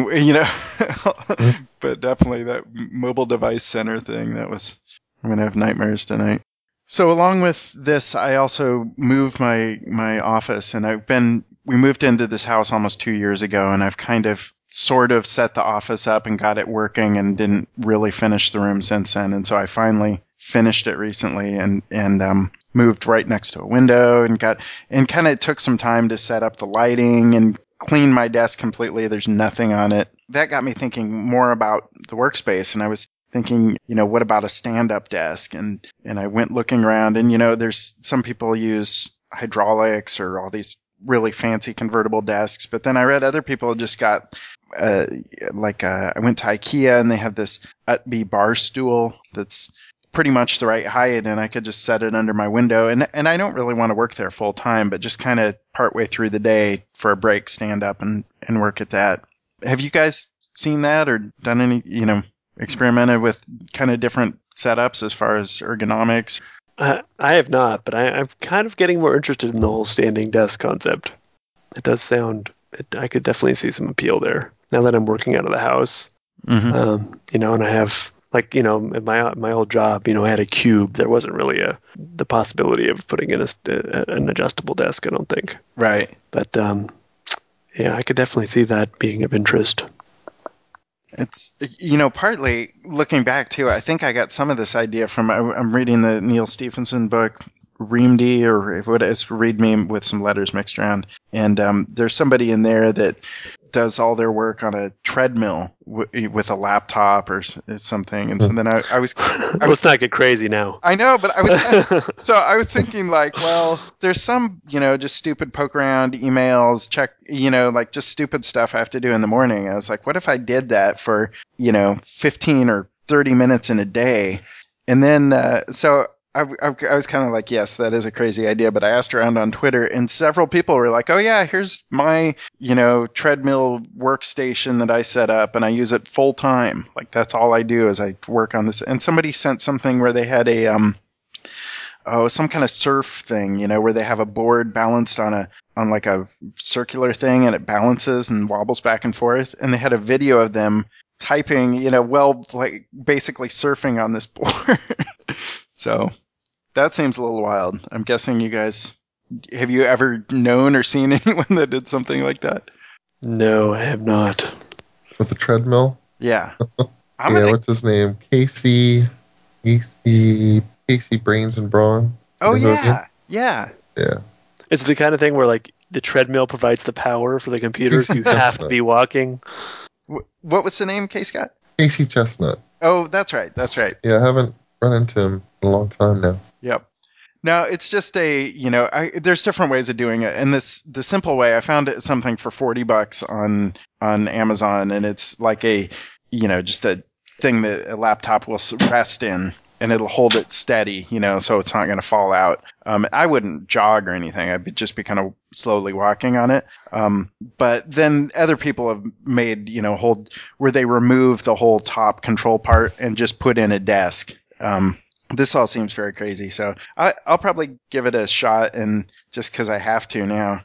but definitely that mobile device center thing, I'm going to have nightmares tonight. So along with this, I also moved my office, and we moved into this house almost 2 years ago, and I've kind of sort of set the office up and got it working and didn't really finish the room since then. And so I finally finished it recently and moved right next to a window and kind of took some time to set up the lighting and clean my desk completely. There's nothing on it. That got me thinking more about the workspace, and I was thinking, what about a stand-up desk? And I went looking around, and, there's some people use hydraulics or all these really fancy convertible desks, but then I read other people just got I went to IKEA and they have this Utby bar stool that's pretty much the right height, and I could just set it under my window, and I don't really want to work there full time, but just kind of partway through the day for a break, stand up and work at that. Have you guys seen that or done any, experimented with kind of different setups as far as ergonomics? I have not, but I'm kind of getting more interested in the whole standing desk concept. It does sound, I could definitely see some appeal there now that I'm working out of the house. Mm-hmm. And I have, like, at my old job, I had a cube. There wasn't really the possibility of putting in an adjustable desk, I don't think. Right. But, yeah, I could definitely see that being of interest. It's, partly looking back too, I think I got some of this idea from, I'm reading the Neil Stephenson book, Reamd, or what it is, Read Me with some letters mixed around. And there's somebody in there that does all their work on a treadmill with a laptop or something. And so then I was let's not get crazy now. I know, but I was thinking, like, well, there's some, just stupid poke around emails, check, like just stupid stuff I have to do in the morning. I was like, what if I did that for, 15 or 30 minutes in a day? And then, so I was kind of like, yes, that is a crazy idea. But I asked around on Twitter, and several people were like, oh, yeah, here's my, treadmill workstation that I set up, and I use it full time. Like, that's all I do is I work on this. And somebody sent something where they had some kind of surf thing, where they have a board balanced on like a circular thing, and it balances and wobbles back and forth. And they had a video of them typing, like basically surfing on this board. So that seems a little wild. I'm guessing you guys, have you ever known or seen anyone that did something like that? No, I have not. With the treadmill? Yeah. What's his name? Casey Brains and Brawn. Oh, yeah. Yeah. Yeah. Is it the kind of thing where, like, the treadmill provides the power for the computers. You have to be walking. What was the name, K. Scott? Casey Chestnut. Oh, that's right. Yeah, I haven't run into him in a long time now. Yep. Now, it's just there's different ways of doing it. And the simple way, I found it something for $40 on Amazon, and it's like just a thing that a laptop will rest in, and it'll hold it steady, so it's not going to fall out. I wouldn't jog or anything. I'd just be kind of slowly walking on it. But then other people have made, where they remove the whole top control part and just put in a desk. This all seems very crazy, so I'll probably give it a shot, and just because I have to now,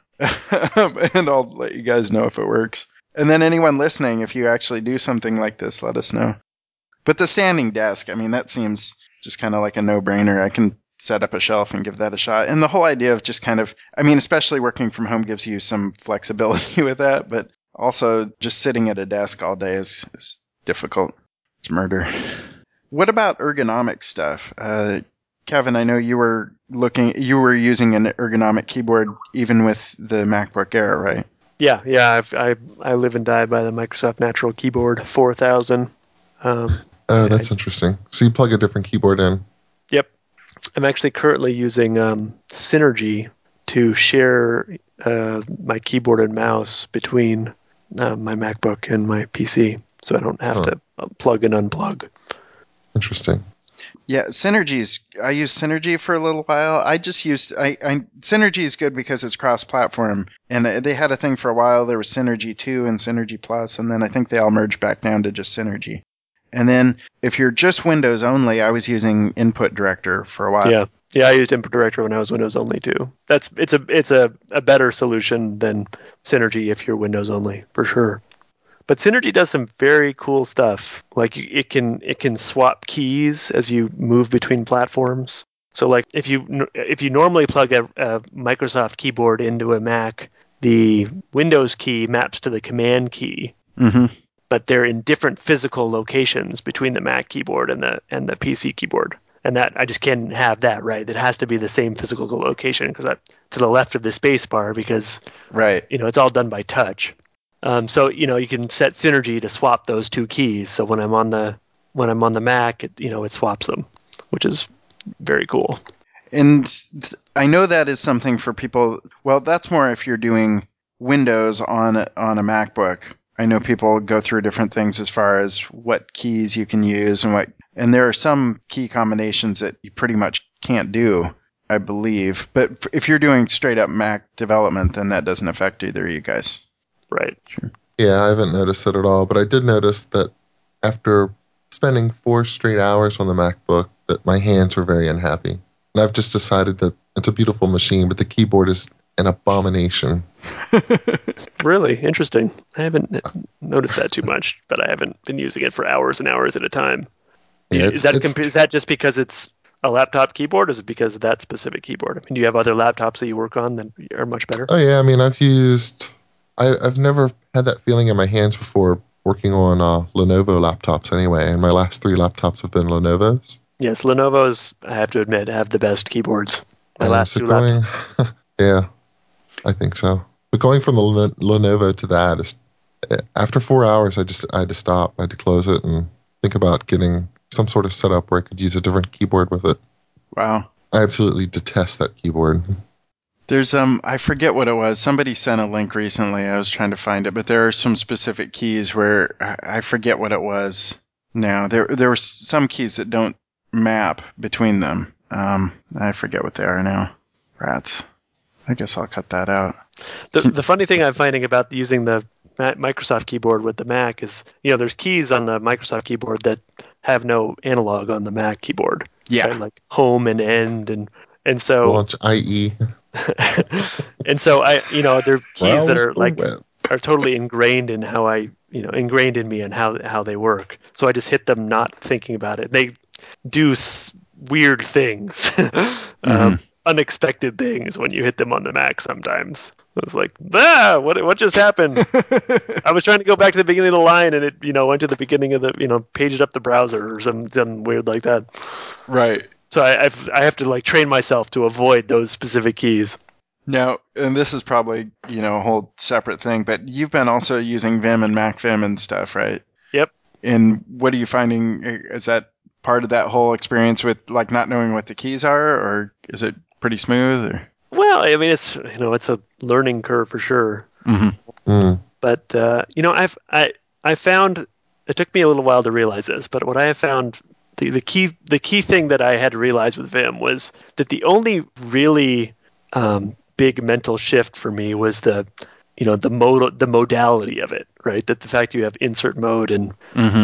and I'll let you guys know if it works. And then anyone listening, if you actually do something like this, let us know. But the standing desk, that seems just kind of like a no-brainer. I can set up a shelf and give that a shot. And the whole idea of just kind of, especially working from home gives you some flexibility with that, but also just sitting at a desk all day is difficult. It's murder. What about ergonomic stuff? Kevin, I know you were using an ergonomic keyboard even with the MacBook Air, right? Yeah. I live and die by the Microsoft Natural Keyboard 4000. That's interesting. So you plug a different keyboard in. Yep. I'm actually currently using Synergy to share my keyboard and mouse between my MacBook and my PC, so I don't have to plug and unplug. Interesting. Yeah, I used Synergy for a little while. Synergy is good because it's cross-platform, and they had a thing for a while. There was Synergy 2 and Synergy Plus, and then I think they all merged back down to just Synergy. And then if you're just Windows only, I was using Input Director for a while. Yeah, I used Input Director when I was Windows only too. It's a better solution than Synergy if you're Windows only, for sure. But Synergy does some very cool stuff. Like it can swap keys as you move between platforms. So like if you normally plug a Microsoft keyboard into a Mac, the Windows key maps to the Command key. Mm-hmm. But they're in different physical locations between the Mac keyboard and the PC keyboard. And that I just can't have that, right? It has to be the same physical location because to the left of the space bar because right. It's all done by touch. So you can set Synergy to swap those two keys. So when I'm on the Mac, it swaps them, which is very cool. And I know that is something for people. Well, that's more if you're doing Windows on a MacBook. I know people go through different things as far as what keys you can use and there are some key combinations that you pretty much can't do, I believe. But if you're doing straight up Mac development, then that doesn't affect either of you guys. Right. Sure. Yeah, I haven't noticed it at all, but I did notice that after spending 4 straight hours on the MacBook, that my hands were very unhappy. And I've just decided that it's a beautiful machine, but the keyboard is an abomination. Really interesting. I haven't noticed that too much, but I haven't been using it for hours and hours at a time. Yeah, is that just because it's a laptop keyboard, or is it because of that specific keyboard? I mean, do you have other laptops that you work on that are much better? Oh yeah, I've never had that feeling in my hands before working on Lenovo laptops anyway, and my last 3 laptops have been Lenovo's. Yes, Lenovo's, I have to admit, have the best keyboards. My last 2 laptops. Yeah, I think so. But going from the Lenovo to that is, after 4 hours, I had to stop. I had to close it and think about getting some sort of setup where I could use a different keyboard with it. Wow. I absolutely detest that keyboard. There's I forget what it was. Somebody sent a link recently. I was trying to find it, but there are some specific keys where I forget what it was now. There were some keys that don't map between them. I forget what they are now. Rats. I guess I'll cut that out. The funny thing I'm finding about using the Microsoft keyboard with the Mac is, there's keys on the Microsoft keyboard that have no analog on the Mac keyboard. Yeah. Right? Like home and end and so launch IE. And so there are keys that are are totally ingrained in how ingrained in me and how they work. So I just hit them not thinking about it. They do weird things. Unexpected things when you hit them on the Mac sometimes. I was like, what just happened? I was trying to go back to the beginning of the line and it, went to the beginning of the, paged up the browser or something weird like that. Right. So I have to train myself to avoid those specific keys. Now, and this is probably, a whole separate thing, but you've been also using Vim and MacVim and stuff, right? Yep. And what are you finding? Is that part of that whole experience with like not knowing what the keys are, or is it pretty smooth? Or? Well, I mean, it's a learning curve for sure. Mm-hmm. Mm. But I found it took me a little while to realize this, but what I have found the key thing that I had to realize with Vim was that the only really big mental shift for me was the modality of it, right? That the fact you have insert mode and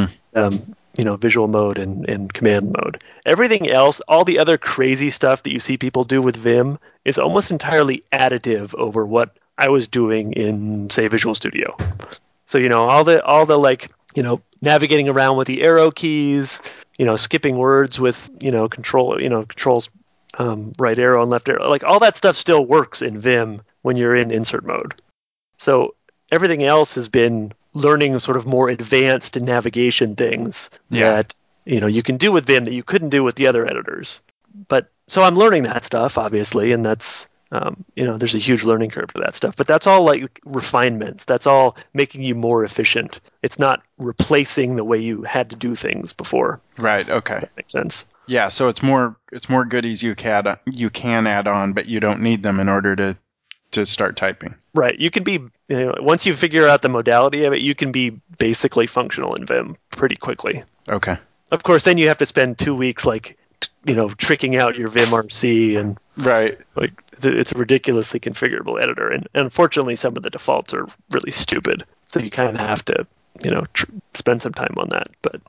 visual mode and command mode. Everything else, all the other crazy stuff that you see people do with Vim is almost entirely additive over what I was doing in, say, Visual Studio. So, all the like, navigating around with the arrow keys, skipping words with, controls, right arrow and left arrow, like all that stuff still works in Vim when you're in insert mode. So everything else has been learning sort of more advanced navigation things that you can do with Vim that you couldn't do with the other editors. But so I'm learning that stuff, obviously, and that's there's a huge learning curve for that stuff. But that's all like refinements. That's all making you more efficient. It's not replacing the way you had to do things before. Right. Okay. If that makes sense. Yeah. So it's more goodies you can add on, but you don't need them in order to start typing. Right. You can be, once you figure out the modality of it, you can be basically functional in Vim pretty quickly. Okay. Of course, then you have to spend 2 weeks, tricking out your Vim RC and right. It's a ridiculously configurable editor, and unfortunately, some of the defaults are really stupid. So you kind of have to, spend some time on that. But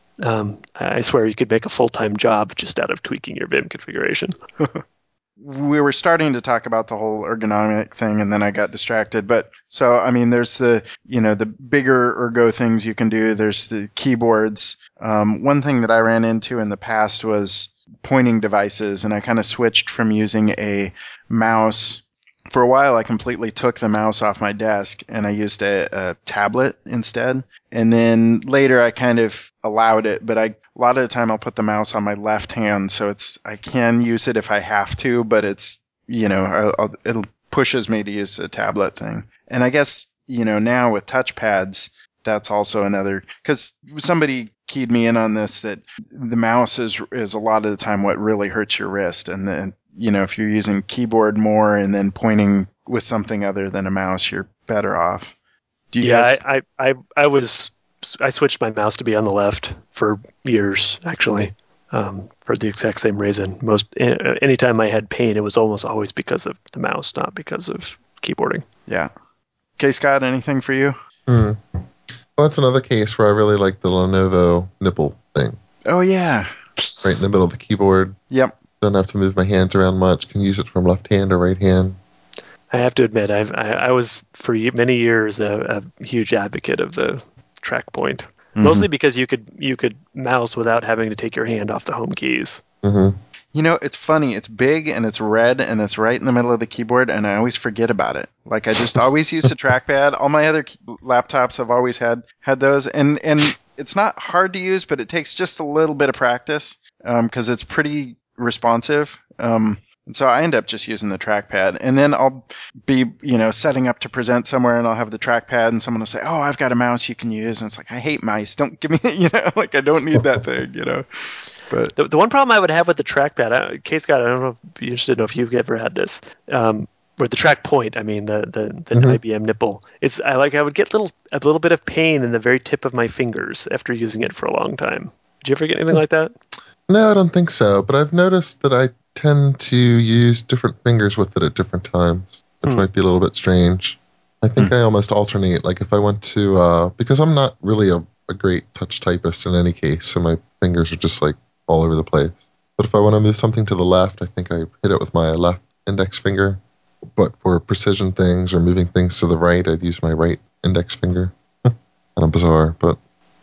I swear you could make a full-time job just out of tweaking your Vim configuration. We were starting to talk about the whole ergonomic thing, and then I got distracted. But so, I mean, there's the bigger ergo things you can do. There's the keyboards. One thing that I ran into in the past was pointing devices, and I kind of switched from using a mouse. For a while, I completely took the mouse off my desk and I used a tablet instead. And then later I kind of allowed it, but a lot of the time I'll put the mouse on my left hand, so I can use it if I have to, but it's, it pushes me to use a tablet thing. And I guess, now with touchpads, that's also another, because somebody keyed me in on this, that the mouse is a lot of the time what really hurts your wrist. And then, if you're using keyboard more and then pointing with something other than a mouse, you're better off. Do you guys? I switched my mouse to be on the left for years, actually, for the exact same reason. Anytime I had pain, it was almost always because of the mouse, not because of keyboarding. Yeah. Okay, Scott, anything for you? Well, that's another case where I really like the Lenovo nipple thing. Oh, yeah. Right in the middle of the keyboard. Yep. Don't have to move my hands around much. Can use it from left hand or right hand. I have to admit, I was for many years a huge advocate of the track point, mostly because you could mouse without having to take your hand off the home keys. Mm-hmm. It's funny. It's big and it's red and it's right in the middle of the keyboard, and I always forget about it. Like I just always use the trackpad. All my other laptops have always had those, and it's not hard to use, but it takes just a little bit of practice because it's pretty responsive. And so I end up just using the trackpad, and then I'll be, setting up to present somewhere, and I'll have the trackpad, and someone will say, "Oh, I've got a mouse you can use," and it's like, I hate mice. Don't give me, I don't need that thing, But the one problem I would have with the trackpad, Scott, I don't know if you're interested to know if you've ever had this, or the track point. I mean, the IBM nipple. I would get a little bit of pain in the very tip of my fingers after using it for a long time. Did you ever get anything like that? No, I don't think so. But I've noticed that I tend to use different fingers with it at different times, which might be a little bit strange. I think I almost alternate. Like if I want to, because I'm not really a great touch typist in any case, so my fingers are just like all over the place. But if I want to move something to the left, I think I hit it with my left index finger. But for precision things or moving things to the right, I'd use my right index finger. Kind of bizarre, but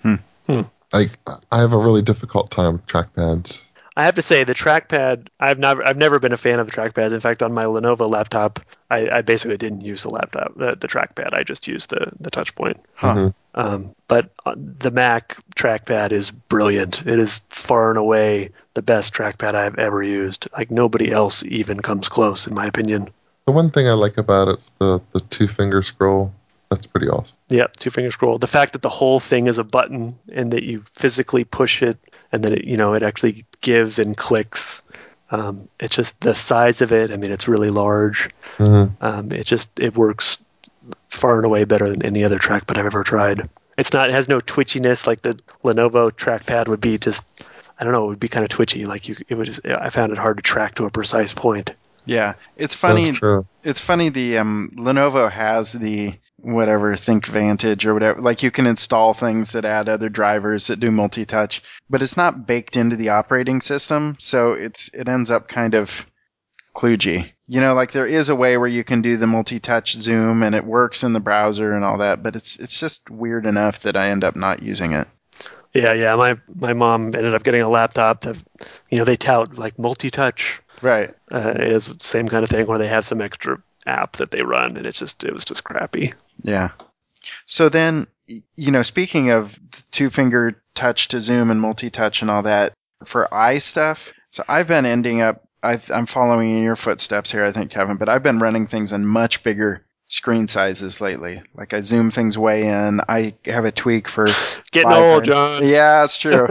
I have a really difficult time with trackpads. I have to say the trackpad. I've never been a fan of the trackpads. In fact, on my Lenovo laptop, I basically didn't use the trackpad. I just used the touch point. But the Mac trackpad is brilliant. It is far and away the best trackpad I've ever used. Like nobody else even comes close, in my opinion. The one thing I like about it's the two-finger scroll. That's pretty awesome. Yeah, two-finger scroll. The fact that the whole thing is a button and that you physically push it and then it actually gives and clicks. It's just the size of it. I mean, it's really large. Mm-hmm. It works far and away better than any other trackpad I've ever tried. It has no twitchiness like the Lenovo trackpad would be. Just, I don't know, it would be kind of twitchy. I found it hard to track to a precise point. Yeah, it's funny. That's true. It's funny. The Lenovo has the whatever ThinkVantage or whatever. Like you can install things that add other drivers that do multi-touch, but it's not baked into the operating system, so it ends up kind of kludgy. Like there is a way where you can do the multi-touch zoom and it works in the browser and all that, but it's just weird enough that I end up not using it. Yeah. My mom ended up getting a laptop that, they tout like multi-touch. Right. Is the same kind of thing where they have some extra app that they run, and it was just crappy. Yeah. So then, speaking of two-finger touch to zoom and multi-touch and all that, for eye stuff, so I've been ending up, I'm following in your footsteps here, I think, Kevin, but I've been running things on much bigger screen sizes lately. Like I zoom things way in. I have a tweak for getting old, John. Yeah, it's true.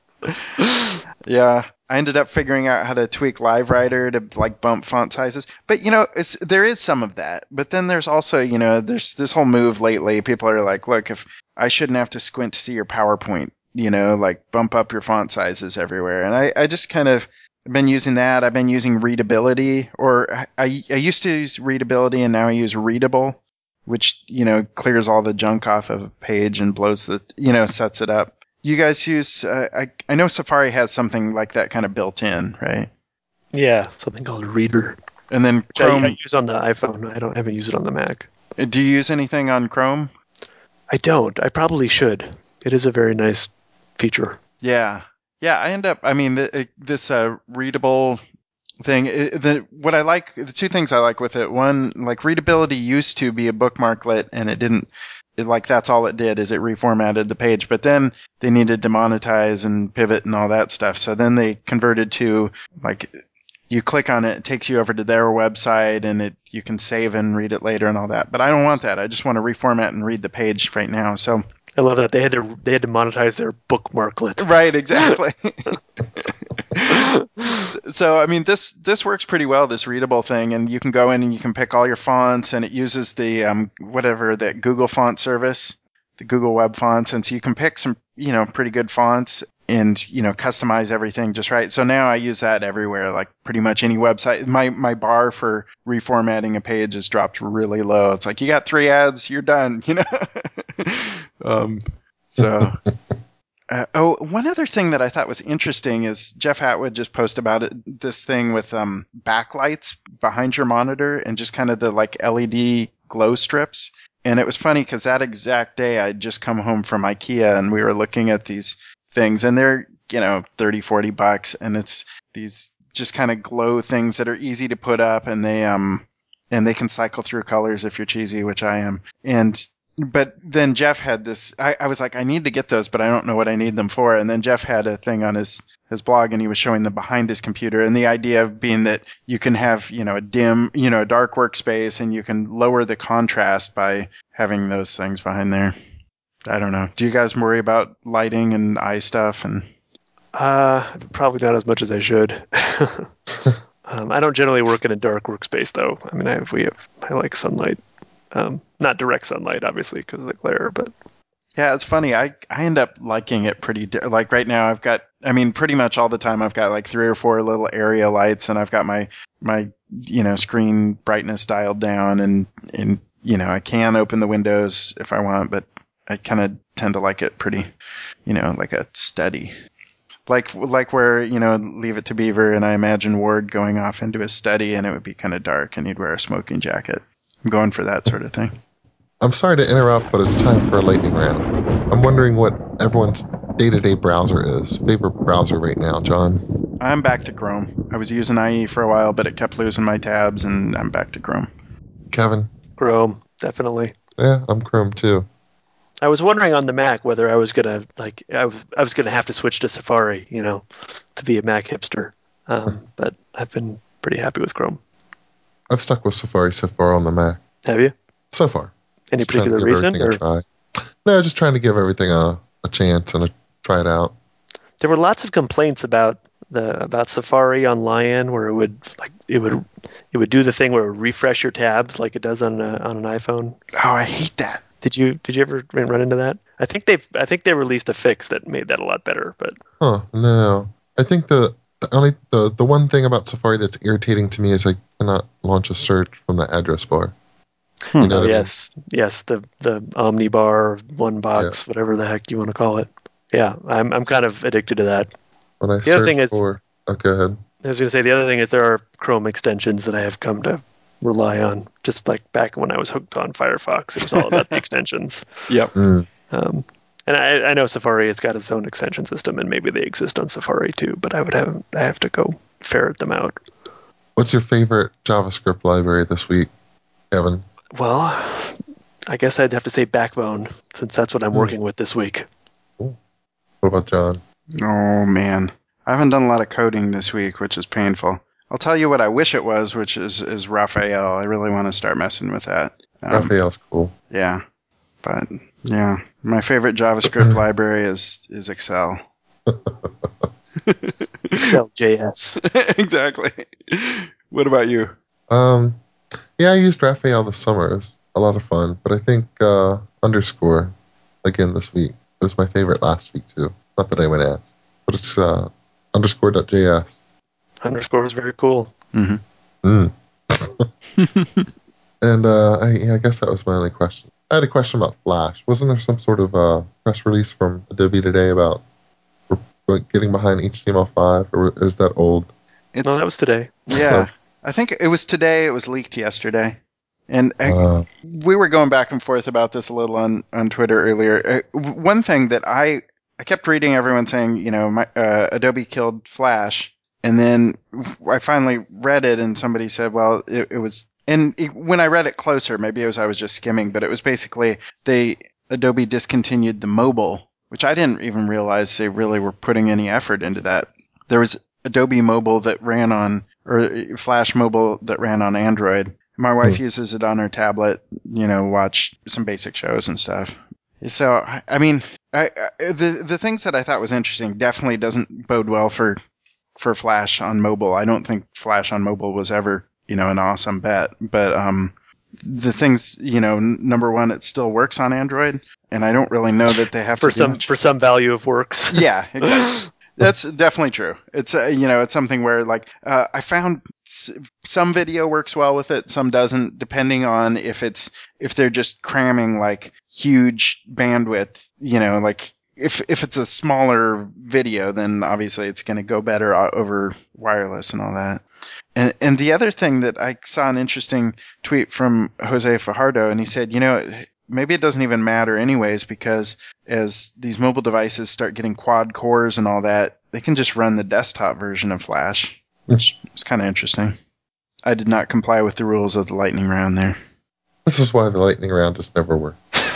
Yeah. I ended up figuring out how to tweak LiveWriter to like bump font sizes. But, there is some of that. But then there's also, there's this whole move lately. People are like, look, if I shouldn't have to squint to see your PowerPoint, like bump up your font sizes everywhere. And I just kind of been using that. I've been using Readability, or I used to use Readability and now I use Readable, which, clears all the junk off of a page and blows sets it up. You guys use, I know Safari has something like that kind of built in, right? Yeah, something called Reader. And then Chrome. I use on the iPhone. I haven't used it on the Mac. Do you use anything on Chrome? I don't. I probably should. It is a very nice feature. Yeah. Yeah, I end up, this Readable thing, the two things I like with it, one, like Readability used to be a bookmarklet and it didn't, that's all it did is it reformatted the page, but then they needed to monetize and pivot and all that stuff. So then they converted to you click on it, it takes you over to their website and you can save and read it later and all that. But I don't want that. I just want to reformat and read the page right now. So I love that they had to monetize their bookmarklet. Right, exactly. So this works pretty well, this Readable thing, and you can go in and you can pick all your fonts, and it uses the that Google font service, the Google Web Fonts, and so you can pick some pretty good fonts and customize everything just right. So now I use that everywhere, like pretty much any website. My bar for reformatting a page has dropped really low. It's like you got 3 ads, you're done. So. One other thing that I thought was interesting is Jeff Atwood just posted about this thing with backlights behind your monitor and just kind of the LED glow strips. And it was funny because that exact day I'd just come home from IKEA and we were looking at these things and they're, $30-$40 and it's these just kind of glow things that are easy to put up and they can cycle through colors if you're cheesy, which I am. But then Jeff had this, I was like, I need to get those, but I don't know what I need them for. And then Jeff had a thing on his blog and he was showing them behind his computer. And the idea of being that you can have, a dim, a dark workspace and you can lower the contrast by having those things behind there. I don't know. Do you guys worry about lighting and eye stuff? And probably not as much as I should. I don't generally work in a dark workspace though. I like sunlight. Not direct sunlight, obviously, because of the glare, but... Yeah, it's funny. I end up liking it pretty... Like, right now, I've got... pretty much all the time, I've got, 3 or 4 little area lights, and I've got my screen brightness dialed down, and I can open the windows if I want, but I kind of tend to like it pretty, like a steady... Like where, Leave It to Beaver, and I imagine Ward going off into his study, and it would be kind of dark, and he'd wear a smoking jacket. I'm going for that sort of thing. I'm sorry to interrupt, but it's time for a lightning round. I'm wondering what everyone's day-to-day browser is. Favorite browser right now, John? I'm back to Chrome. I was using IE for a while, but it kept losing my tabs, and I'm back to Chrome. Kevin? Chrome, definitely. Yeah, I'm Chrome too. I was wondering on the Mac whether I was gonna I was gonna have to switch to Safari, to be a Mac hipster. But I've been pretty happy with Chrome. I've stuck with Safari so far on the Mac. Have you? So far. Any particular reason? Or? A try. No, just trying to give everything a chance and try it out. There were lots of complaints about Safari on Lion, where it would do the thing where it would refresh your tabs like it does on an iPhone. Oh, I hate that. Did you ever run into that? I think they released a fix that made that a lot better, but no. I think the one thing about Safari that's irritating to me is I cannot launch a search from the address bar. You know yes, the Omnibar, one box, whatever the heck you want to call it. Yeah, I'm kind of addicted to that. When I search for, go ahead. I was going to say the other thing is there are Chrome extensions that I have come to rely on. Just like back when I was hooked on Firefox, it was all about the extensions. Yep. And I know Safari has got its own extension system, and maybe they exist on Safari too. But I have to go ferret them out. What's your favorite JavaScript library this week, Kevin? Well, I guess I'd have to say Backbone, since that's what I'm working with this week. Cool. What about John? Oh, man. I haven't done a lot of coding this week, which is painful. I'll tell you what I wish it was, which is Raphael. I really want to start messing with that. Raphael's cool. Yeah. But, yeah. My favorite JavaScript library is Excel. Excel.js. Exactly. What about you? Yeah, I used Raphael this summer. It was a lot of fun. But I think underscore, again this week, was my favorite last week too. Not that anyone asked. But it's underscore.js. Underscore is very cool. Mm-hmm. And I guess that was my only question. I had a question about Flash. Wasn't there some sort of press release from Adobe today about getting behind HTML5, or is that old? No, that was today. Yeah. I think it was today. It was leaked yesterday. And we were going back and forth about this a little on Twitter earlier. One thing that I kept reading everyone saying, Adobe killed Flash. And then I finally read it and somebody said, well, it was... And when I read it closer, maybe it was I was just skimming, but it was basically Adobe discontinued the mobile, which I didn't even realize they really were putting any effort into that. There was Adobe Mobile that ran on, or Flash Mobile that ran on Android. My wife uses it on her tablet, watch some basic shows and stuff. So, I mean, the things that I thought was interesting definitely doesn't bode well for Flash on mobile. I don't think Flash on mobile was ever, an awesome bet. But the things, number one, it still works on Android, and I don't really know that they have for some value of works. Yeah, exactly. That's definitely true. It's it's something where I found some video works well with it, some doesn't, depending on if they're just cramming huge bandwidth. If it's a smaller video, then obviously it's going to go better over wireless and all that. And the other thing that I saw an interesting tweet from Jose Fajardo, and he said, maybe it doesn't even matter anyways, because as these mobile devices start getting quad cores and all that, they can just run the desktop version of Flash, which is kind of interesting. I did not comply with the rules of the lightning round there. This is why the lightning round just never worked.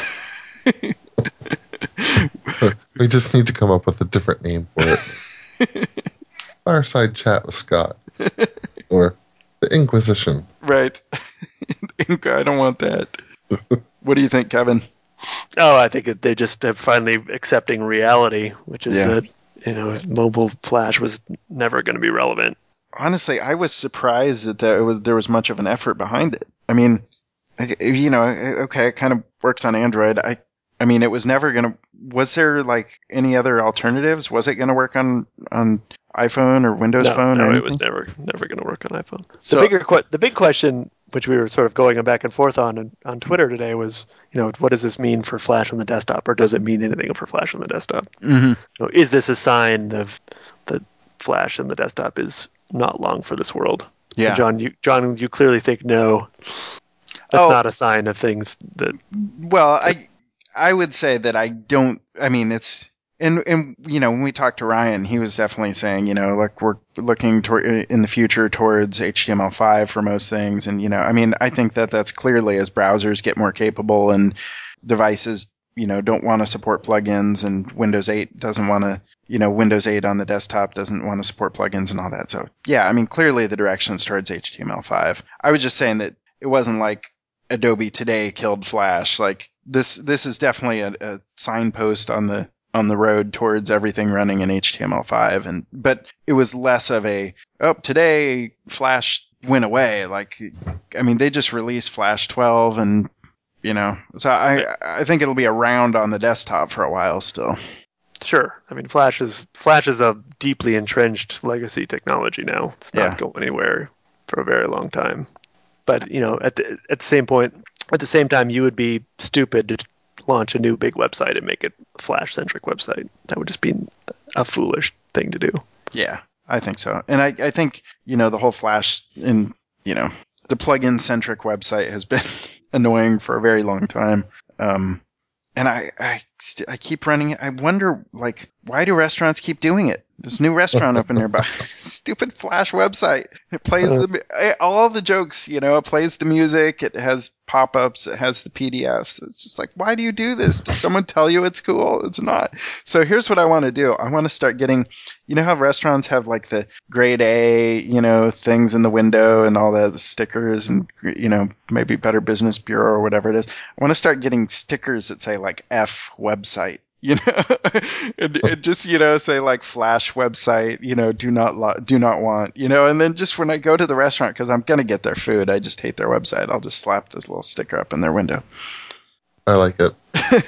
We just need to come up with a different name for it. Fireside Chat with Scott. Or the Inquisition. Right. I don't want that. What do you think, Kevin? Oh, I think they just have finally accepting reality, which is that mobile Flash was never going to be relevant. Honestly, I was surprised that there was much of an effort behind it. I mean, okay, it kind of works on Android. I mean, it was never going to... Was there any other alternatives? Was it going to work on iPhone or Windows Phone or anything? No, it was never going to work on iPhone. So, the big question, which we were sort of going back and forth on Twitter today, was, what does this mean for Flash on the desktop, or does it mean anything for Flash on the desktop? Mm-hmm. Is this a sign of that Flash on the desktop is not long for this world? Yeah. And John, you clearly think no. That's not a sign of things that... Well, I would say that I don't... I mean, it's... And when we talked to Ryan, he was definitely saying, we're looking in the future towards HTML5 for most things. And, I mean, I think that's clearly as browsers get more capable and devices don't want to support plugins, and Windows 8 doesn't want to, Windows 8 on the desktop doesn't want to support plugins and all that. So yeah, I mean, clearly the direction is towards HTML5. I was just saying that it wasn't like Adobe today killed Flash. Like this is definitely a signpost on the road towards everything running in HTML5. But it was less of today Flash went away. Like, I mean, they just released Flash 12 and, so I think it'll be around on the desktop for a while still. Sure. I mean, Flash is a deeply entrenched legacy technology now. It's not going anywhere for a very long time. But, at the same time, you would be stupid to launch a new big website and make it a Flash-centric website. That would just be a foolish thing to do. Yeah, I think so. And I think, the whole Flash and, the plugin-centric website has been annoying for a very long time. And I keep running it. I wonder, like, why do restaurants keep doing it? This new restaurant opened nearby. Stupid Flash website. It plays all the jokes, it plays the music. It has pop-ups. It has the PDFs. It's just like, why do you do this? Did someone tell you it's cool? It's not. So here's what I want to do. I want to start getting, how restaurants have like the grade A, things in the window and all the stickers and, maybe Better Business Bureau or whatever it is. I want to start getting stickers that say like F website. And just, say like Flash website, do not want, and then just when I go to the restaurant, because I'm going to get their food, I just hate their website. I'll just slap this little sticker up in their window. I like it.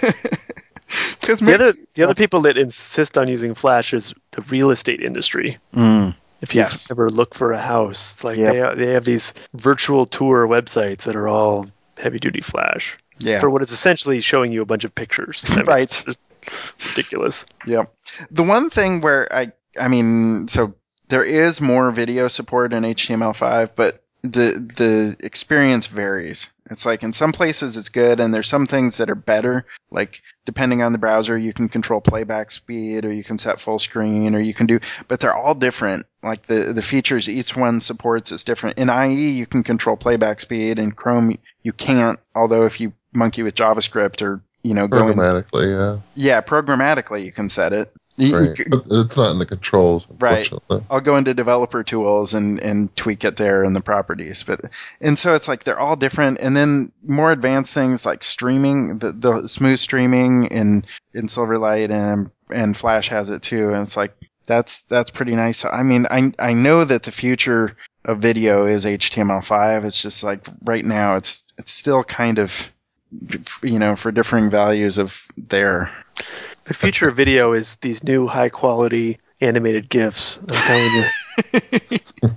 Because the other people that insist on using Flash is the real estate industry. If you ever look for a house, it's like they have these virtual tour websites that are all heavy duty Flash. Yeah. For what is essentially showing you a bunch of pictures. Right. It's just ridiculous. Yeah. The one thing where so there is more video support in HTML5, but the experience varies. It's like in some places it's good, and there's some things that are better. Like depending on the browser, you can control playback speed, or you can set full screen, or you can but they're all different. Like the features each one supports is different. In IE, you can control playback speed. In Chrome, you can't. Although if you monkey with JavaScript or programmatically, yeah, programmatically you can set it. Right. But it's not in the controls, unfortunately. Right. I'll go into developer tools and tweak it there in the properties. And so it's like they're all different. And then more advanced things like streaming, the smooth streaming in Silverlight and Flash has it too. And it's like that's pretty nice. I mean, I know that the future of video is HTML5. It's just like right now it's still kind of, for differing values of there. The future of video is these new high-quality animated GIFs. I'm telling you.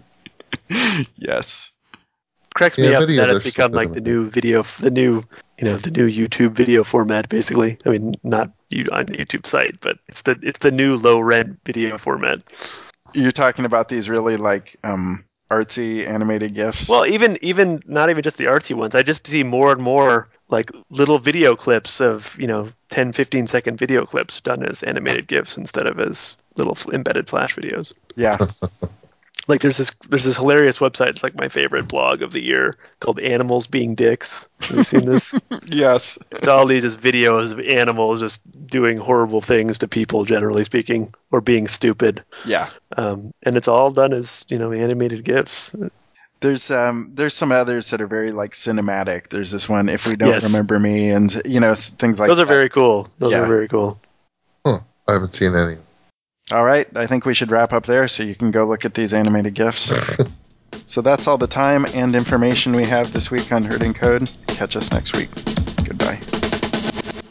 Yes. Cracks me up that it's become like the new video, the new YouTube video format, basically. I mean, not on the YouTube site, but it's the new low-rent video format. You're talking about these really like artsy animated GIFs? Well, even not even just the artsy ones. I just see more and more like little video clips of 10, 15 second video clips done as animated GIFs instead of as little embedded Flash videos. Yeah. Like there's this hilarious website. It's like my favorite blog of the year called Animals Being Dicks. Have you seen this? Yes. It's all these just videos of animals just doing horrible things to people, generally speaking, or being stupid. Yeah. And it's all done as animated GIFs. There's some others that are very like cinematic. There's this one, If We Don't Remember Me, and things like that. Those are very cool. Those are very cool. Huh. I haven't seen any. All right, I think we should wrap up there so you can go look at these animated GIFs. So that's all the time and information we have this week on Herding Code. Catch us next week.